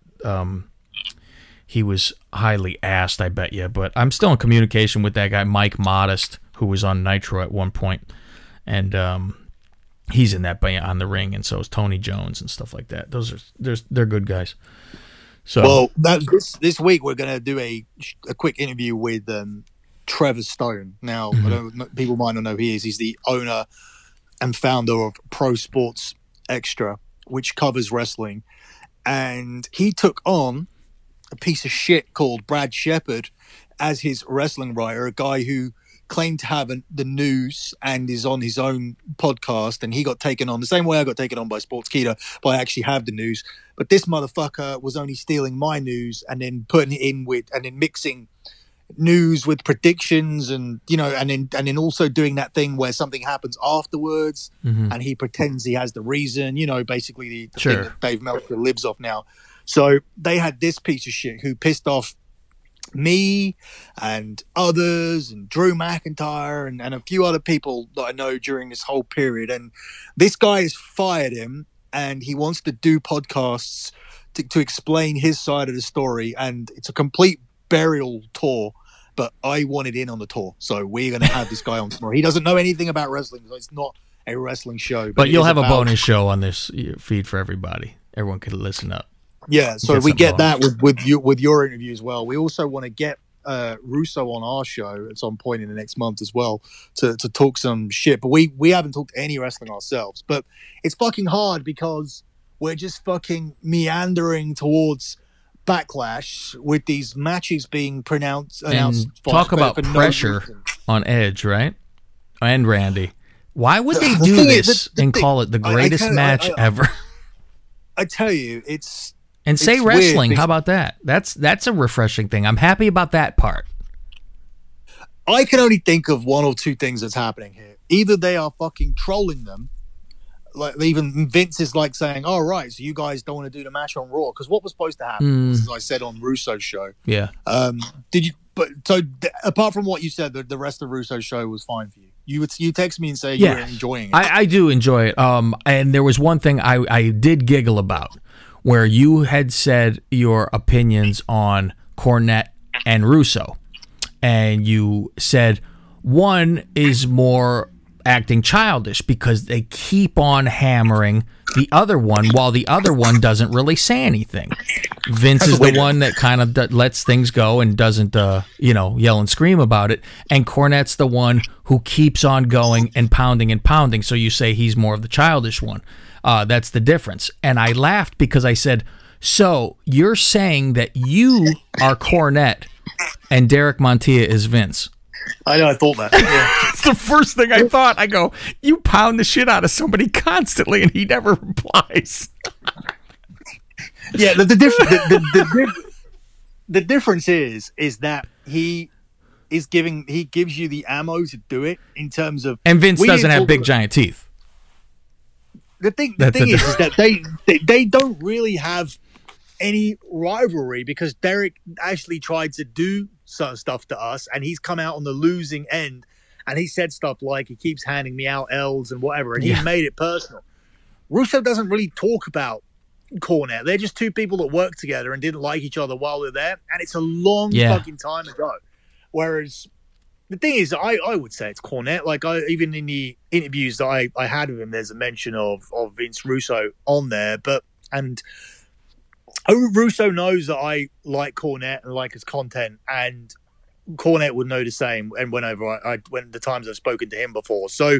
he was highly asked, I bet you. But I'm still in communication with that guy, Mike Modest, who was on Nitro at one point. And he's in that on the ring, and so is Tony Jones and stuff like that. They're good guys. So
well, this week we're going to do a quick interview with Trevor Stone. Now, people might not know who he is. He's the owner and founder of Pro Sports Extra, which covers wrestling. And he took on a piece of shit called Brad Shepard as his wrestling writer, a guy who claimed to have the news and is on his own podcast, and he got taken on the same way I got taken on by Sportskeeda, but I actually have the news. But this motherfucker was only stealing my news and then putting it in with, and then mixing news with predictions, and and then also doing that thing where something happens afterwards, and he pretends he has the reason, basically the thing that Dave Meltzer lives off now. So they had this piece of shit who pissed off me and others and Drew McIntyre and a few other people that I know during this whole period. And this guy has fired him, and he wants to do podcasts to explain his side of the story. And it's a complete burial tour, but I wanted in on the tour. So we're going to have this guy on tomorrow. He doesn't know anything about wrestling, so it's not a wrestling show.
But you'll have a bonus show on this feed for everybody. Everyone can listen up.
Yeah, so we get that with your interview as well. We also want to get Russo on our show at some point in the next month as well to talk some shit. But we haven't talked any wrestling ourselves. But it's fucking hard because we're just fucking meandering towards Backlash with these matches being announced.
Talk about pressure on Edge, right? And Randy. Why would they do this and call it the greatest match ever?
I tell you, it's...
And say wrestling. How about that? That's a refreshing thing. I'm happy about that part.
I can only think of one or two things that's happening here. Either they are fucking trolling them, like even Vince is like saying, "All right, so you guys don't want to do the match on Raw," because what was supposed to happen, as I said on Russo's show.
Yeah.
Did you? But so apart from what you said, the rest of Russo's show was fine for you. You text me and say you were enjoying it.
I do enjoy it. And there was one thing I did giggle about, where you had said your opinions on Cornette and Russo. And you said one is more acting childish because they keep on hammering the other one while the other one doesn't really say anything. Vince is the one that kind of lets things go and doesn't, yell and scream about it. And Cornette's the one who keeps on going and pounding and pounding. So you say he's more of the childish one. That's the difference. And I laughed because I said, so you're saying that you are Cornette and Derek Montilla is Vince.
I know, I thought that. Yeah.
It's the first thing I thought. I go, you pound the shit out of somebody constantly and he never replies.
Yeah, the difference is that he gives you the ammo to do it in terms of...
And Vince doesn't have big giant teeth.
The thing is that they don't really have any rivalry because Derek actually tried to do some stuff to us and he's come out on the losing end, and he said stuff like he keeps handing me out L's and whatever, and he made it personal. Russo doesn't really talk about Cornette. They're just two people that worked together and didn't like each other while they're there, and it's a long fucking time ago. Whereas the thing is, I would say it's Cornette. Like, even in the interviews that I had with him, there's a mention of Vince Russo on there. And Russo knows that I like Cornette and like his content, and Cornette would know the same. And whenever when the times I've spoken to him before, so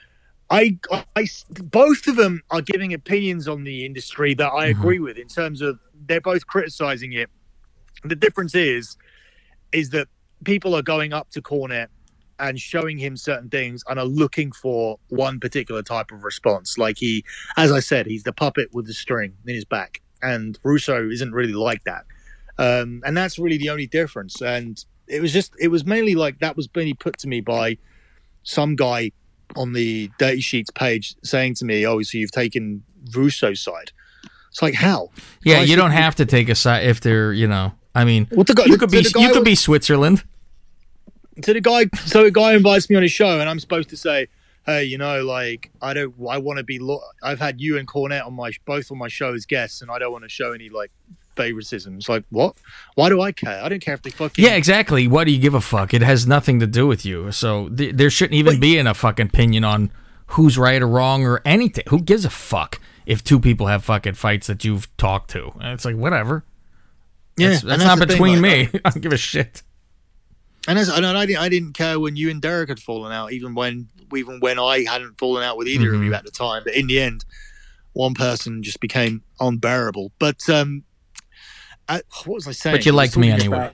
I both of them are giving opinions on the industry that I agree with in terms of they're both criticizing it. The difference is that people are going up to Cornette and showing him certain things and are looking for one particular type of response. Like as I said, he's the puppet with the string in his back, and Russo isn't really like that. And that's really the only difference. And it was mainly like that was mainly put to me by some guy on the Dirty Sheets page saying to me, "Oh, so you've taken Russo's side?" It's like, how?
Yeah, you don't have to take a side if they're, I mean, you could be Switzerland.
So a guy invites me on his show, and I'm supposed to say, "Hey, like I want to be. I've had you and Cornette on both on my show as guests, and I don't want to show any like favoritism." It's like, what? Why do I care? I don't care if they fucking.
Yeah, exactly. Why do you give a fuck? It has nothing to do with you. So there shouldn't even be a fucking opinion on who's right or wrong or anything. Who gives a fuck if two people have fucking fights that you've talked to? And it's like, whatever.
Yeah,
that's not between me. I don't give a shit.
And I didn't care when you and Derek had fallen out, even when I hadn't fallen out with either of you at the time. But in the end, one person just became unbearable. But what was I saying?
But you liked me anyway.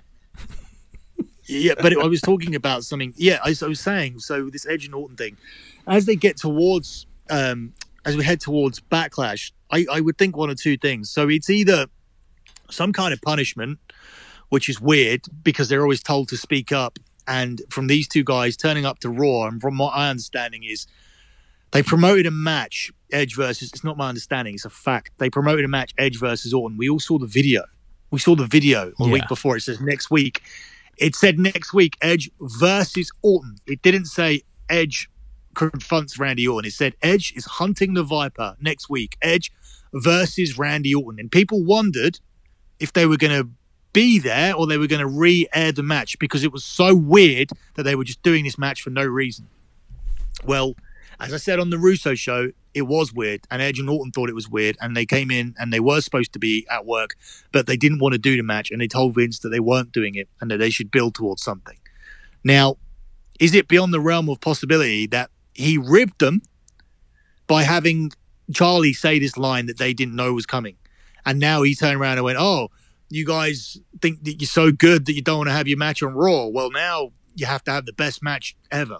Yeah, but I was talking about something. Yeah, I was saying, so this Edge and Orton thing, as they get towards, as we head towards Backlash, I would think one or two things. So it's either some kind of punishment, which is weird because they're always told to speak up. And from these two guys turning up to Raw, and from what my understanding is, they promoted a match, Edge versus, it's not my understanding, it's a fact. They promoted a match, Edge versus Orton. We all saw the video. We saw the video a week before. It says next week. It said next week, Edge versus Orton. It didn't say Edge confronts Randy Orton. It said Edge is hunting the Viper next week. Edge versus Randy Orton. And people wondered if they were going to be there or they were going to re-air the match because it was so weird that they were just doing this match for no reason. Well, as I said on the Russo show, it was weird, and Edge and Orton thought it was weird, and they came in and they were supposed to be at work, but they didn't want to do the match, and they told Vince that they weren't doing it and that they should build towards something. Now, is it beyond the realm of possibility that he ribbed them by having Charlie say this line that they didn't know was coming, and now he turned around and went, "Oh, you guys think that you're so good that you don't want to have your match on Raw. Well, now you have to have the best match ever."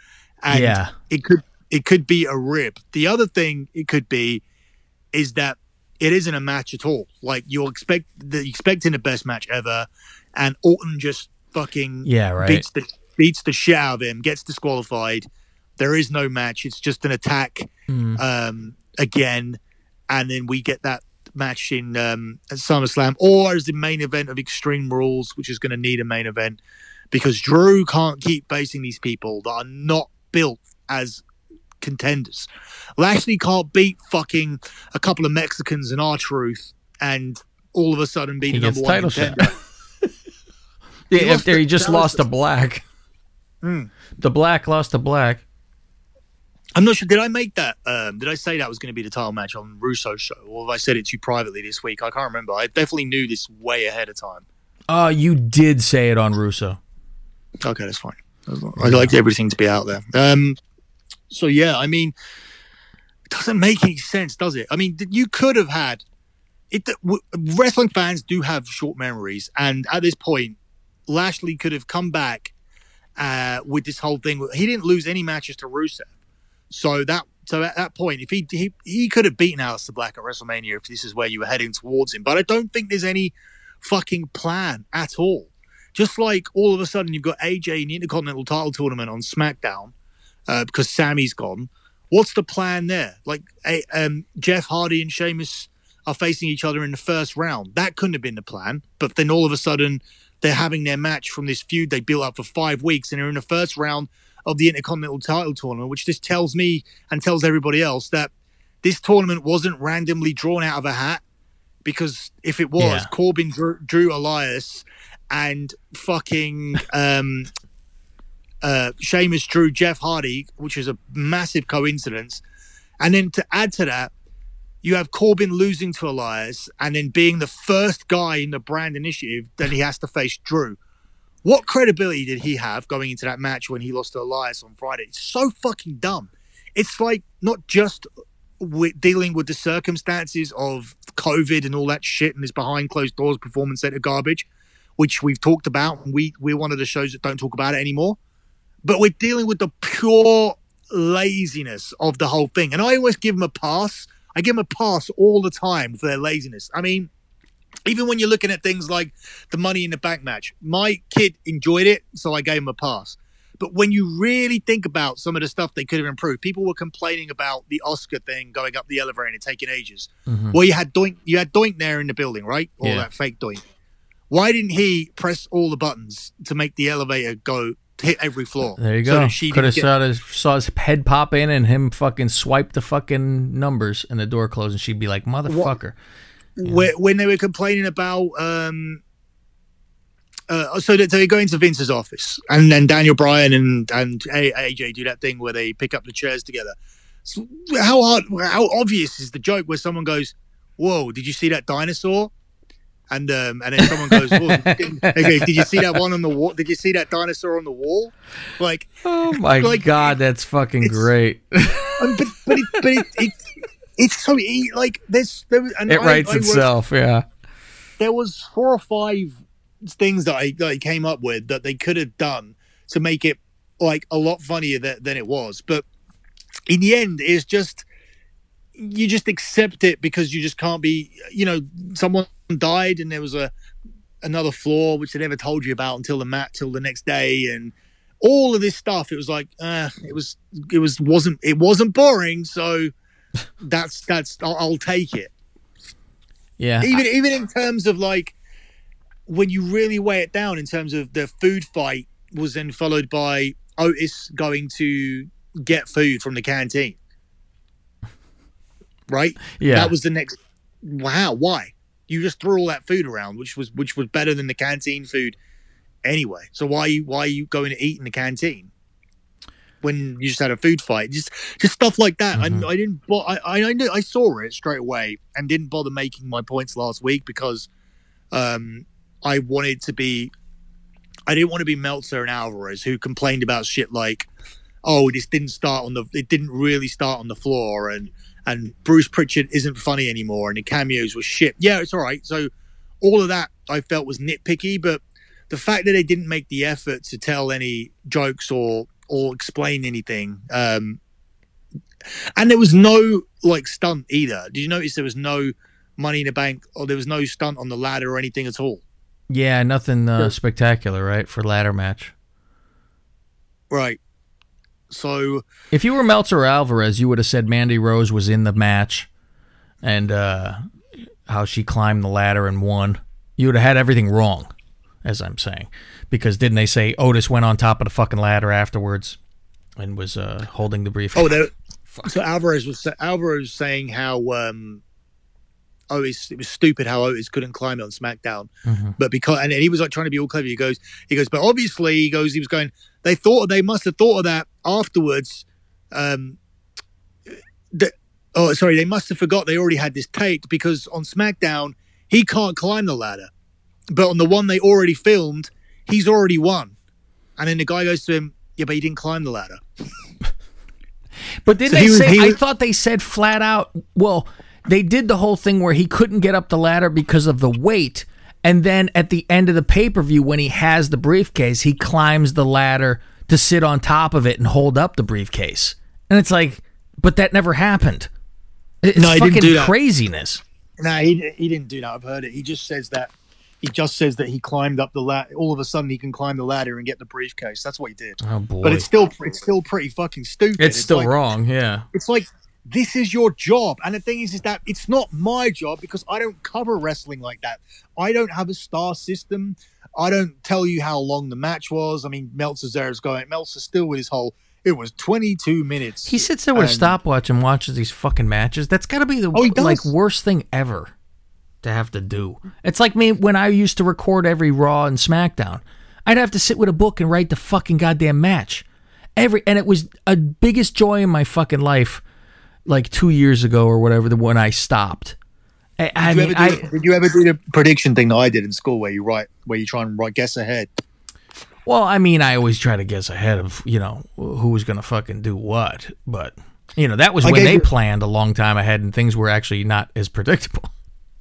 And it could be a rib. The other thing it could be is that it isn't a match at all. Like you're expecting the best match ever, and Orton just fucking beats the shit out of him, gets disqualified. There is no match. It's just an attack again, and then we get that match in at SummerSlam, or as the main event of Extreme Rules, which is going to need a main event because Drew can't keep facing these people that are not built as contenders. Lashley can't beat fucking a couple of Mexicans and R-Truth and all of a sudden be the number one contender.
After he just lost to Black. The Black lost to Black.
I'm not sure. Did I make that? Did I say that was going to be the title match on Russo's show? Or have I said it to you privately this week? I can't remember. I definitely knew this way ahead of time.
You did say it on Russo.
Okay, that's fine. I like everything to be out there. So, yeah, I mean, it doesn't make any sense, does it? I mean, you could have had... Wrestling fans do have short memories. And at this point, Lashley could have come back with this whole thing. He didn't lose any matches to Rusev. So at that point, if he could have beaten Aleister Black at WrestleMania if this is where you were heading towards him. But I don't think there's any fucking plan at all. Just like all of a sudden you've got AJ in the Intercontinental title tournament on SmackDown because Sammy's gone. What's the plan there? Like Jeff Hardy and Sheamus are facing each other in the first round. That couldn't have been the plan. But then all of a sudden they're having their match from this feud they built up for 5 weeks and they're in the first round of the Intercontinental title tournament, which just tells me and tells everybody else that this tournament wasn't randomly drawn out of a hat. because if it was, Corbin drew Elias and fucking Sheamus drew Jeff Hardy, which is a massive coincidence. And then to add to that, you have Corbin losing to Elias and then being the first guy in the brand initiative that he has to face Drew. What credibility did he have going into that match when he lost to Elias on Friday? It's so fucking dumb. It's like not just dealing with the circumstances of COVID and all that shit and this behind closed doors performance center garbage, which we've talked about. And we're one of the shows that don't talk about it anymore. But we're dealing with the pure laziness of the whole thing. And I always give them a pass. I give them a pass all the time for their laziness. I mean, even when you're looking at things like the Money in the Bank match, my kid enjoyed it, so I gave him a pass. But when you really think about some of the stuff they could have improved, people were complaining about the Oscar thing going up the elevator and it taking ages. Mm-hmm. Well, you had Doink there in the building, right? All that fake Doink. Why didn't he press all the buttons to make the elevator go hit every floor?
There you go. Could have saw his head pop in and him fucking swipe the fucking numbers and the door closed and she'd be like, motherfucker.
When they were complaining about so they go into Vince's office and then Daniel Bryan and AJ do that thing where they pick up the chairs together. So how obvious is the joke where someone goes, "Whoa, did you see that dinosaur?" And then someone goes, "Did you see that one on the wall? Did you see that dinosaur on the wall?" Like,
oh my god, that's fucking great.
But it's so like
it writes itself. Yeah,
there was 4 or 5 things that I came up with that they could have done to make it like a lot funnier than it was. But in the end, it's just you just accept it because you just can't be. You know, someone died and there was another floor which they never told you about until the next day, and all of this stuff. It was like it wasn't boring. So that's I'll take it.
Yeah.
Even in terms of like when you really weigh it down in terms of the food fight was then followed by Otis going to get food from the canteen. Right?
Yeah.
That was the next. Wow. Why? You just threw all that food around, which was better than the canteen food anyway. So why are you going to eat in the canteen when you just had a food fight? Just stuff like that. Mm-hmm. I saw it straight away and didn't bother making my points last week because I didn't want to be Meltzer and Alvarez who complained about shit like, oh, it didn't really start on the floor and Bruce Pritchard isn't funny anymore and the cameos were shit. Yeah, it's all right. So all of that I felt was nitpicky, but the fact that they didn't make the effort to tell any jokes or explain anything, and there was no like stunt either. Did you notice there was no Money in the Bank or there was no stunt on the ladder or anything at all?
Yeah, nothing spectacular, right, for ladder match.
Right. So
if you were Meltzer or Alvarez, you would have said Mandy Rose was in the match and how she climbed the ladder and won. You would have had everything wrong, as I'm saying. Because didn't they say Otis went on top of the fucking ladder afterwards and was holding the briefcase?
So Alvarez was saying how Otis, it was stupid how Otis couldn't climb it on SmackDown. Mm-hmm. But and he was like trying to be all clever. He goes, but obviously he was going, they must have thought of that afterwards. They must have forgot they already had this taped because on SmackDown he can't climb the ladder. But on the one they already filmed, he's already won. And then the guy goes to him, yeah, but he didn't climb the ladder.
But didn't they say, I thought they said flat out, well, they did the whole thing where he couldn't get up the ladder because of the weight. And then at the end of the pay-per-view, when he has the briefcase, he climbs the ladder to sit on top of it and hold up the briefcase. And it's like, but that never happened. It's fucking craziness.
No, he didn't do that. I've heard it. He just says that he climbed up the ladder. All of a sudden, he can climb the ladder and get the briefcase. That's what he did.
Oh boy!
But it's still pretty fucking stupid.
It's still like, wrong. Yeah.
It's like this is your job, and the thing is that it's not my job because I don't cover wrestling like that. I don't have a star system. I don't tell you how long the match was. I mean, Meltzer's still with his whole. It was 22 minutes.
He sits there with a stopwatch and watches these fucking matches. That's got to be the worst thing ever. to have to do. It's like me when I used to record every Raw and SmackDown. I'd have to sit with a book and write the fucking goddamn match. And it was a biggest joy in my fucking life, like 2 years ago or whatever, when I stopped.
Did you ever do the prediction thing that I did in school where you try and guess ahead?
Well, I mean, I always try to guess ahead of, who was going to fucking do what. But, that was when they planned a long time ahead and things were actually not as predictable.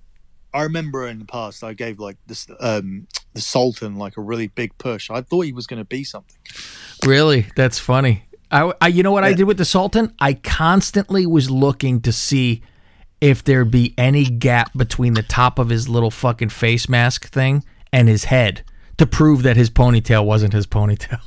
I remember in the past, I gave like this, the Sultan like a really big push. I thought he was going to be something.
Really? That's funny. You know what I did with the Sultan? I constantly was looking to see if there'd be any gap between the top of his little fucking face mask thing and his head to prove that his ponytail wasn't his ponytail.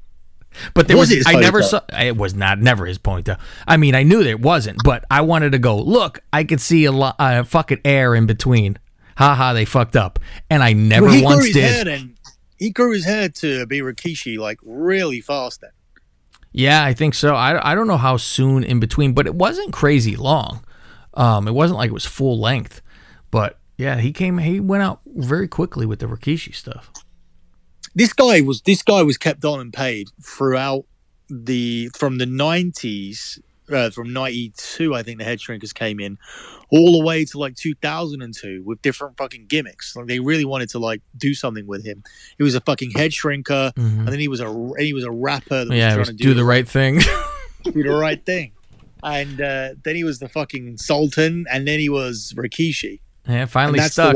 But there it was never his ponytail. I mean, I knew that it wasn't, but I wanted to go, look, I could see a fucking air in between. Ha, they fucked up. And I never once did.
He grew his hair to be Rikishi like really fast then.
Yeah, I think so. I don't know how soon in between, but it wasn't crazy long. It wasn't like it was full length. But yeah, he went out very quickly with the Rikishi stuff.
This guy was kept on and paid throughout from the 90s, from 92, I think the Head Shrinkers came in, all the way to like 2002 with different fucking gimmicks. Like they really wanted to like do something with him. He was a fucking head shrinker, and then he was a rapper that was trying to
do the right thing.
Do the right thing. And then he was the fucking Sultan, and then he was Rikishi.
Yeah, finally stuck.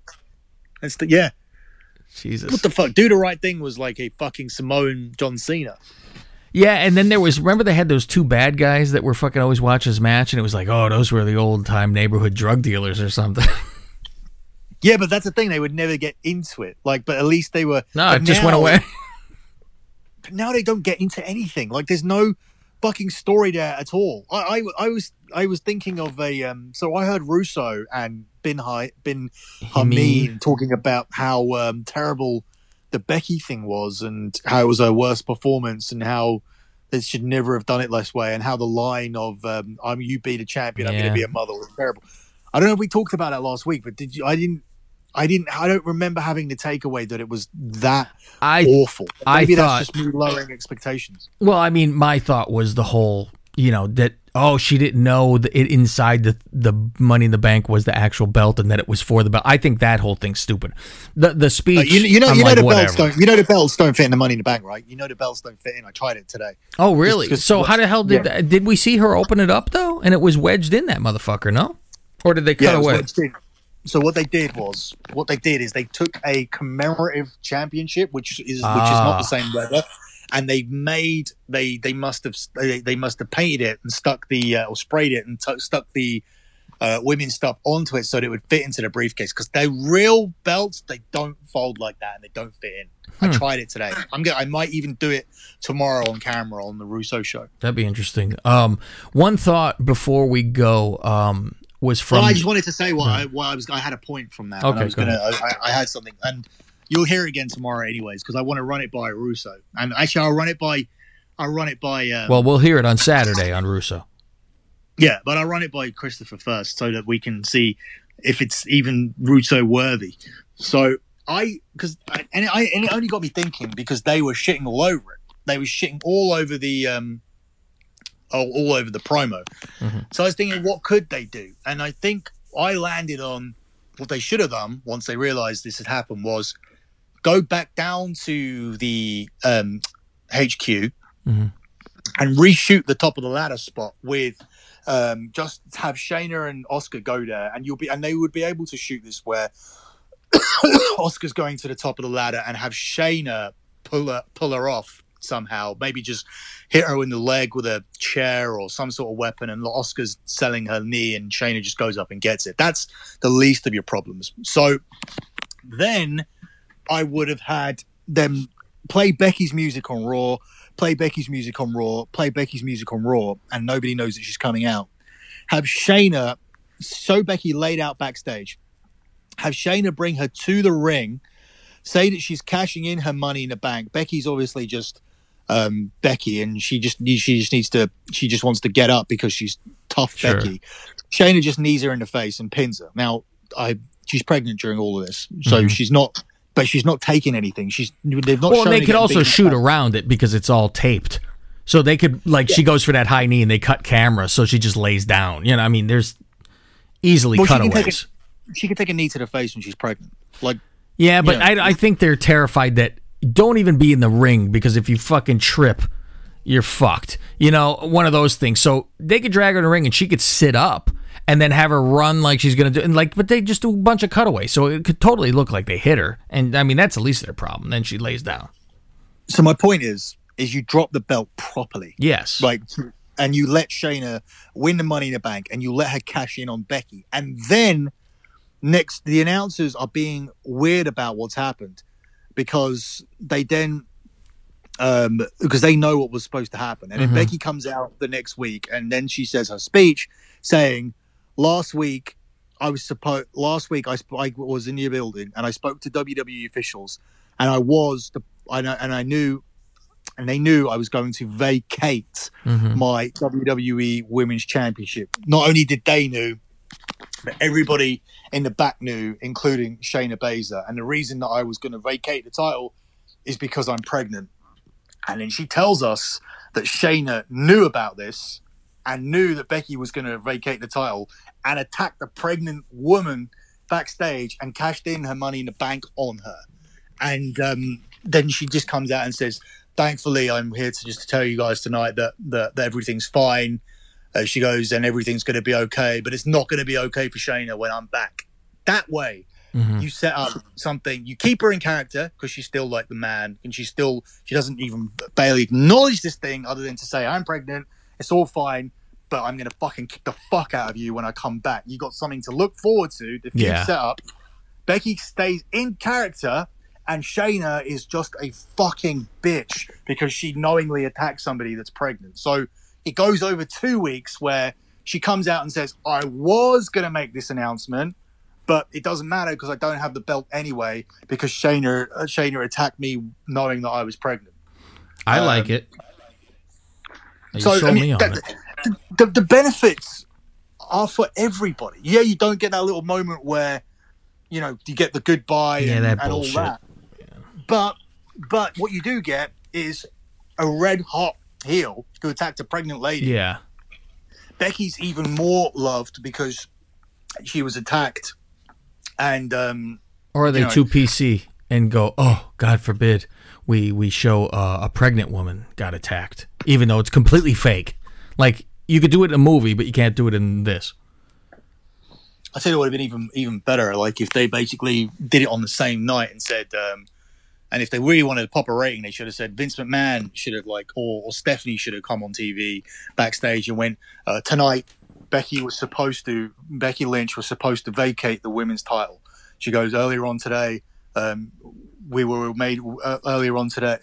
Yeah.
Jesus.
What the fuck? Do the right thing was like a fucking Samoan John Cena.
Yeah, and then remember they had those two bad guys that were fucking always watching his match, and it was like, oh, those were the old-time neighborhood drug dealers or something.
Yeah, but that's the thing. They would never get into it. Like, but at least they were...
No, it just went away.
But now they don't get into anything. Like, there's no fucking story there at all. I was thinking of so I heard Russo and Bin Hameen talking about how terrible the Becky thing was and how it was her worst performance and how they should never have done it this way and how the line of you be the champion, I'm going to be a mother was terrible. I don't know if we talked about that last week, but I don't remember having the takeaway that it was that awful. Maybe that's just me lowering expectations.
Well, I mean, my thought was the whole, that, she didn't know that it inside the Money in the Bank was the actual belt and that it was for the belt. I think that whole thing's stupid. The speech,
the belts don't fit in the Money in the Bank, right? You know the belts don't fit in. I tried it today.
Oh, really? So how the hell did we see her open it up though? And it was wedged in that motherfucker, no? Or did they cut away?
So what they did is they took a commemorative championship, which is not the same leather, and they must have painted it and stuck or sprayed it and stuck the women's stuff onto it so that it would fit into the briefcase. Because they're real belts, they don't fold like that and they don't fit in. I tried it today. I might even do it tomorrow on camera on the Russo show.
That'd be interesting. One thought before we go. Was from.
Well, I just wanted to say I had a point from that.
Okay,
I had something, and you'll hear it again tomorrow, anyways, because I want to run it by Russo, and actually I'll run it by.
Well, we'll hear it on Saturday on Russo.
Yeah, but I'll run it by Christopher first, so that we can see if it's even Russo worthy. So it only got me thinking because they were shitting all over it. They were shitting all over the promo. Mm-hmm. So I was thinking, what could they do? And I think I landed on what they should have done once they realized this had happened was go back down to the HQ and reshoot the top of the ladder spot with just have Shayna and Asuka go there, and they would be able to shoot this where Asuka's going to the top of the ladder and have Shayna pull her off somehow, maybe just hit her in the leg with a chair or some sort of weapon, and Asuka's selling her knee and Shayna just goes up and gets it. That's the least of your problems. So then I would have had them play Becky's music on Raw, play Becky's music on Raw, play Becky's music on Raw, and nobody knows that she's coming out. Have Shayna, so Becky laid out backstage, have Shayna bring her to the ring, say that she's cashing in her Money in the Bank. Becky's obviously just Becky, and she just wants to get up because she's tough. Sure. Becky. Shayna just knees her in the face and pins her. Now, she's pregnant during all of this, so she's not taking anything. They've not.
Well,
shown
they
it
could also
being
shoot
attacked.
around it because it's all taped. So they could, like, she goes for that high knee and they cut camera, so she just lays down. You know, I mean, there's easily cutaways.
She could take a knee to the face when she's pregnant. Like,
Yeah, but
you know.
I think they're terrified that don't even be in the ring because if you fucking trip, you're fucked. You know, one of those things. So they could drag her in the ring and she could sit up and then have her run like she's going to do. And like, but they just do a bunch of cutaways. So it could totally look like they hit her. And I mean, that's the least of their problem. Then she lays down.
So my point is you drop the belt properly.
Yes.
Like, and you let Shayna win the Money in the Bank and you let her cash in on Becky. And then next, the announcers are being weird about what's happened because they then, because they know what was supposed to happen. And then Becky comes out the next week and then she says her speech saying, last week I was in your building and I spoke to WWE officials and they knew I was going to vacate my WWE Women's Championship. Not only did they know, but everybody in the back knew, including Shayna Baszler. And the reason that I was going to vacate the title is because I'm pregnant. And then she tells us that Shayna knew about this and knew that Becky was going to vacate the title and attacked the pregnant woman backstage and cashed in her Money in the Bank on her. And then she just comes out and says, thankfully, I'm here to tell you guys tonight that everything's fine. She goes, and everything's going to be okay, but it's not going to be okay for Shayna when I'm back. That way, you set up something. You keep her in character because she's still like the man, and she doesn't even barely acknowledge this thing other than to say, I'm pregnant. It's all fine, but I'm going to fucking kick the fuck out of you when I come back. You got something to look forward to. The feud set up. Becky stays in character. And Shayna is just a fucking bitch because she knowingly attacked somebody that's pregnant. So it goes over 2 weeks where she comes out and says, I was going to make this announcement, but it doesn't matter because I don't have the belt anyway because Shayna attacked me knowing that I was pregnant.
I like it. You
so,
sold me on it.
The benefits are for everybody. Yeah, you don't get that little moment where, you know, you get the goodbye and all that. But what you do get is a red hot heel who attacked a pregnant lady.
Yeah.
Becky's even more loved because she was attacked, and
or are they too PC and go, oh, God forbid we show a pregnant woman got attacked, even though it's completely fake. Like you could do it in a movie, but you can't do it in this.
I think it would have been even better, like if they basically did it on the same night and said. And if they really wanted to pop a rating, they should have said Vince McMahon should have or Stephanie should have come on TV backstage and went, tonight, Becky Lynch was supposed to vacate the women's title. She goes, earlier on today, earlier on today,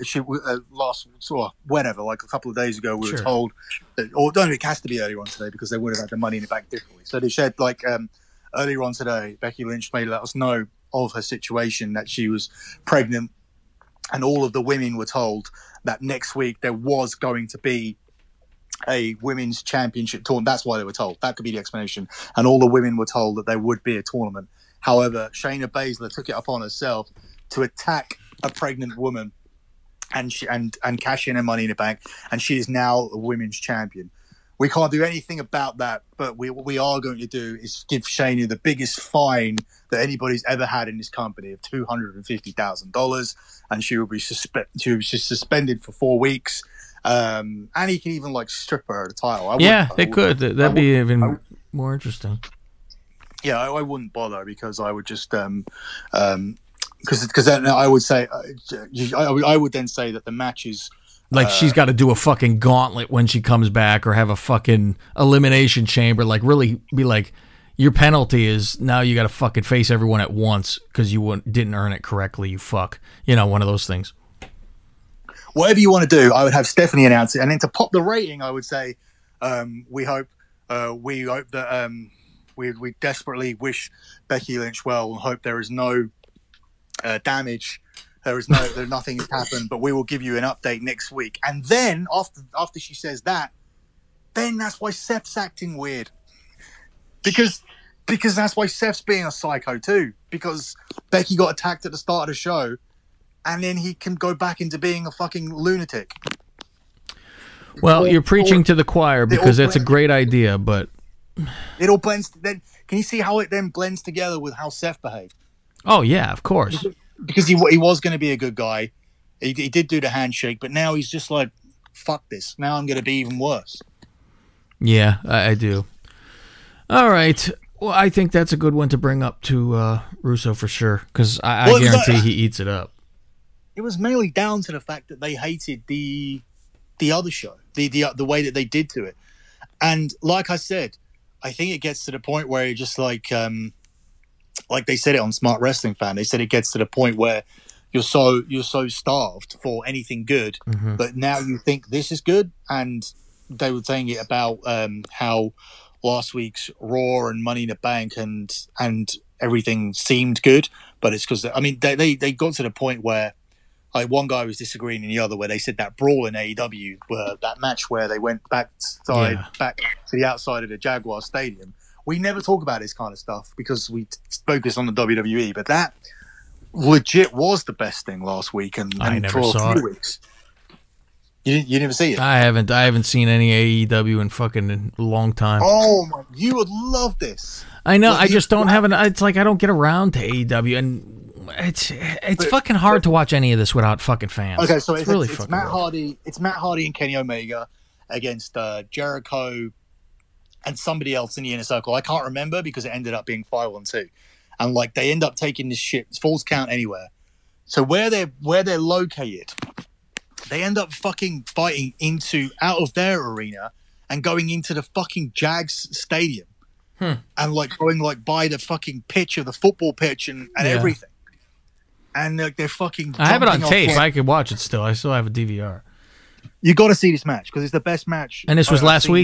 like a couple of days ago, we were told that, or don't, it has to be earlier on today because they would have had the Money in the Bank differently. So they said, earlier on today, Becky Lynch may let us know of her situation, that she was pregnant. And all of the women were told that next week there was going to be a women's championship tournament. That's why they were told. That could be the explanation. And all the women were told that there would be a tournament. However, Shayna Baszler took it upon herself to attack a pregnant woman and cash in her Money in the Bank. And she is now a women's champion. We can't do anything about that, but what we are going to do is give Shayna the biggest fine that anybody's ever had in this company of $250,000, and she will be suspended for 4 weeks. And he can even strip her the title.
They could. That'd be even more interesting.
Yeah, I wouldn't bother because I would just because then I would say I would then say that the match is.
She's got to do a fucking gauntlet when she comes back or have a fucking elimination chamber. Really be like, your penalty is now you got to fucking face everyone at once because you didn't earn it correctly, you fuck. You know, one of those things.
Whatever you want to do, I would have Stephanie announce it. And then to pop the rating, I would say we hope that we desperately wish Becky Lynch well and hope there is no damage. There's nothing has happened, but we will give you an update next week. And then after she says that, then that's why Seth's acting weird. Because Because that's why Seth's being a psycho too. Because Becky got attacked at the start of the show, and then he can go back into being a fucking lunatic.
Well, you're preaching to the choir because that's a great idea, but
it all blends. Then can you see how it then blends together with how Seth behaved?
Oh yeah, of course.
Because he was going to be a good guy. He did do the handshake, but now he's just like, fuck this. Now I'm going to be even worse.
Yeah, I do. All right. Well, I think that's a good one to bring up to Russo for sure, because I guarantee he eats it up.
It was mainly down to the fact that they hated the other show, the way that they did to it. And like I said, I think it gets to the point where you're just like they said it on Smart Wrestling Fan, they said it gets to the point where you're so starved for anything good, but now you think this is good. And they were saying it about how last week's Raw and Money in the Bank and everything seemed good, but it's because they got to the point where like one guy was disagreeing in the other, where they said that brawl in AEW, that match where they went back to the outside of the Jaguar Stadium. We never talk about this kind of stuff because we focus on the WWE, but that legit was the best thing last week and
never
for
saw
a few
it.
weeks. You never see it?
I haven't seen any AEW in fucking a long time.
Oh my! You would love this.
I know. I just don't have it's like I don't get around to AEW, and it's fucking hard to watch any of this without fucking fans.
Okay, so it's
rough.
Matt Hardy. It's Matt Hardy and Kenny Omega against Jericho and somebody else in the Inner Circle. I can't remember because it ended up being 5-on-2, and like they end up taking this shit. It's Falls Count Anywhere. So where they're located, they end up fucking fighting out of their arena and going into the fucking Jags stadium, and like going like by the fucking pitch of the football pitch and everything. And like they're fucking.
I have it on tape. I can watch it still. I still have a DVR.
You got to see this match because it's the best match.
And this was last week.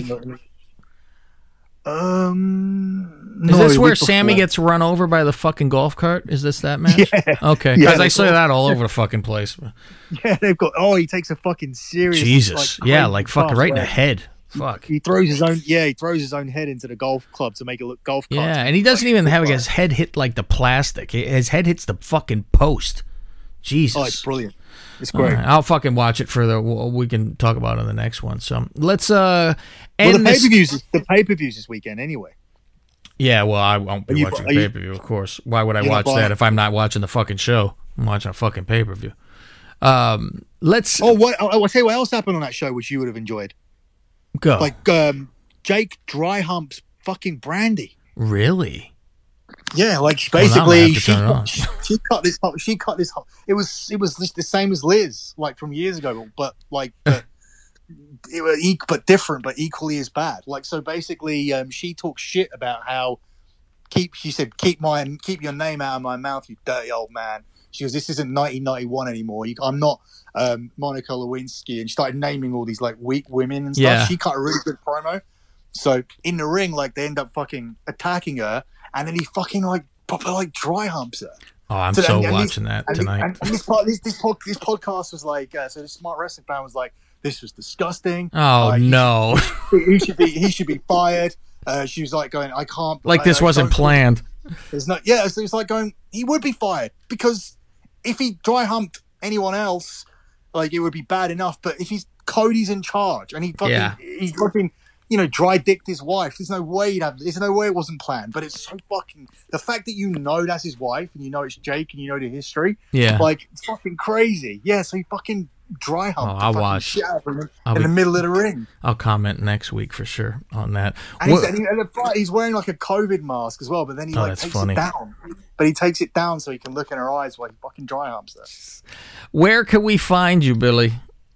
No,
is this where Sammy gets run over by the fucking golf cart? Is this that match?
Yeah.
Okay, because I saw that all over the fucking place.
Yeah, they've got. Oh, he takes a fucking serious.
Jesus. Like fucking right in the head. Fuck.
He throws his own. Yeah, he throws his own head into the golf club to make it look golf cart.
Yeah, and he doesn't even have his head hit like the plastic. His head hits the fucking post. Jesus.
Oh, it's brilliant. It's great.
Right, I'll fucking watch it further. We can talk about it on the next one. So let's end
the pay-per-views this weekend anyway.
Yeah, well, I won't be watching the pay-per-view, of course. Why would I watch that if I'm not watching the fucking show? I'm watching a fucking pay-per-view. Let's.
I'll tell you what else happened on that show, which you would have enjoyed.
Go.
Like Jake dry humps fucking Brandy.
Really?
Yeah, like basically she cut this. It was just the same as Liz, like from years ago, but like but different, but equally as bad. Like so, basically, she talks shit about how keep your name out of my mouth, you dirty old man. She goes, this isn't 1991 anymore. I'm not Monica Lewinsky, and she started naming all these like weak women and stuff.
Yeah.
She cut a really good promo. So in the ring, like they end up fucking attacking her. And then he fucking like proper like dry humps her.
Oh, I'm watching that tonight.
And this podcast was like, so the Smart Wrestling Fan was like, this was disgusting.
Oh no,
he should be fired. She was like going, I can't.
Like this wasn't planned.
There's no, yeah. So it's like going, he would be fired because if he dry humped anyone else, like it would be bad enough. But if Cody's in charge and he's fucking. Dry dicked his wife. There's no way it wasn't planned. But it's so fucking the fact that that's his wife and it's Jake and the history.
Yeah,
like it's fucking crazy. Yeah, so he fucking dry humped.
I'll watch
shit out of him in the middle of the ring.
I'll comment next week for sure on that.
And he's wearing like a COVID mask as well. But then he takes it down. But he takes it down so he can look in her eyes while he fucking dry humps her.
Where can we find you, Billy?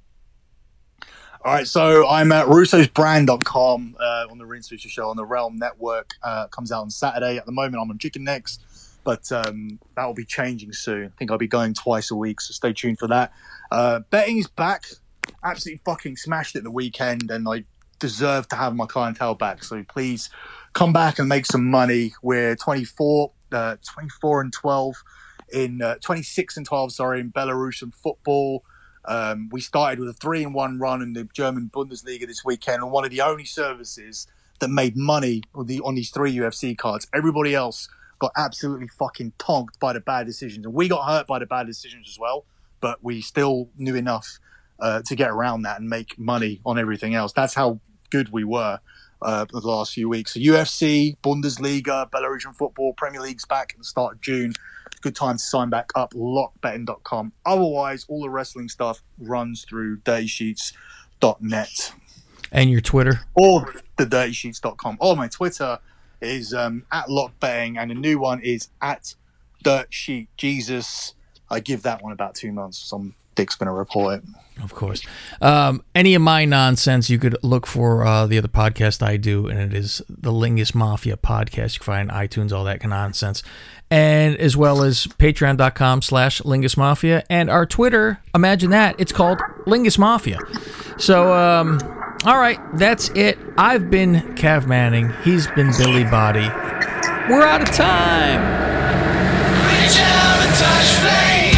All right, so I'm at russosbrand.com on the Rinse Future Show on the Realm Network. Comes out on Saturday. At the moment, I'm on Chicken Necks, but that will be changing soon. I think I'll be going twice a week, so stay tuned for that. Betting is back. Absolutely fucking smashed it the weekend, and I deserve to have my clientele back. So please come back and make some money. We're 24 and 12 in 26 and 12. Sorry, in Belarusian football. We started with a 3-1 run in the German Bundesliga this weekend, and one of the only services that made money on these 3 UFC cards. Everybody else got absolutely fucking tonked by the bad decisions. And we got hurt by the bad decisions as well, but we still knew enough to get around that and make money on everything else. That's how good we were the last few weeks. So UFC, Bundesliga, Belarusian football, Premier League's back at the start of June. Good time to sign back up, lockbetting.com. Otherwise, all the wrestling stuff runs through dirtysheets.net.
And your Twitter?
Or the dirtysheets.com. Oh, my Twitter is at lockbetting, and the new one is at dirtsheetjesus. I give that one about 2 months. Some dick's going to report it.
Of course. Any of my nonsense, you could look for the other podcast I do, and it is the Lingus Mafia podcast. You can find iTunes, all that kind of nonsense. And as well as patreon.com/Lingus Mafia. And our Twitter, imagine that, it's called Lingus Mafia. So, all right, that's it. I've been Cav Manning. He's been Billy Body. We're out of time. Reach out and touch flame.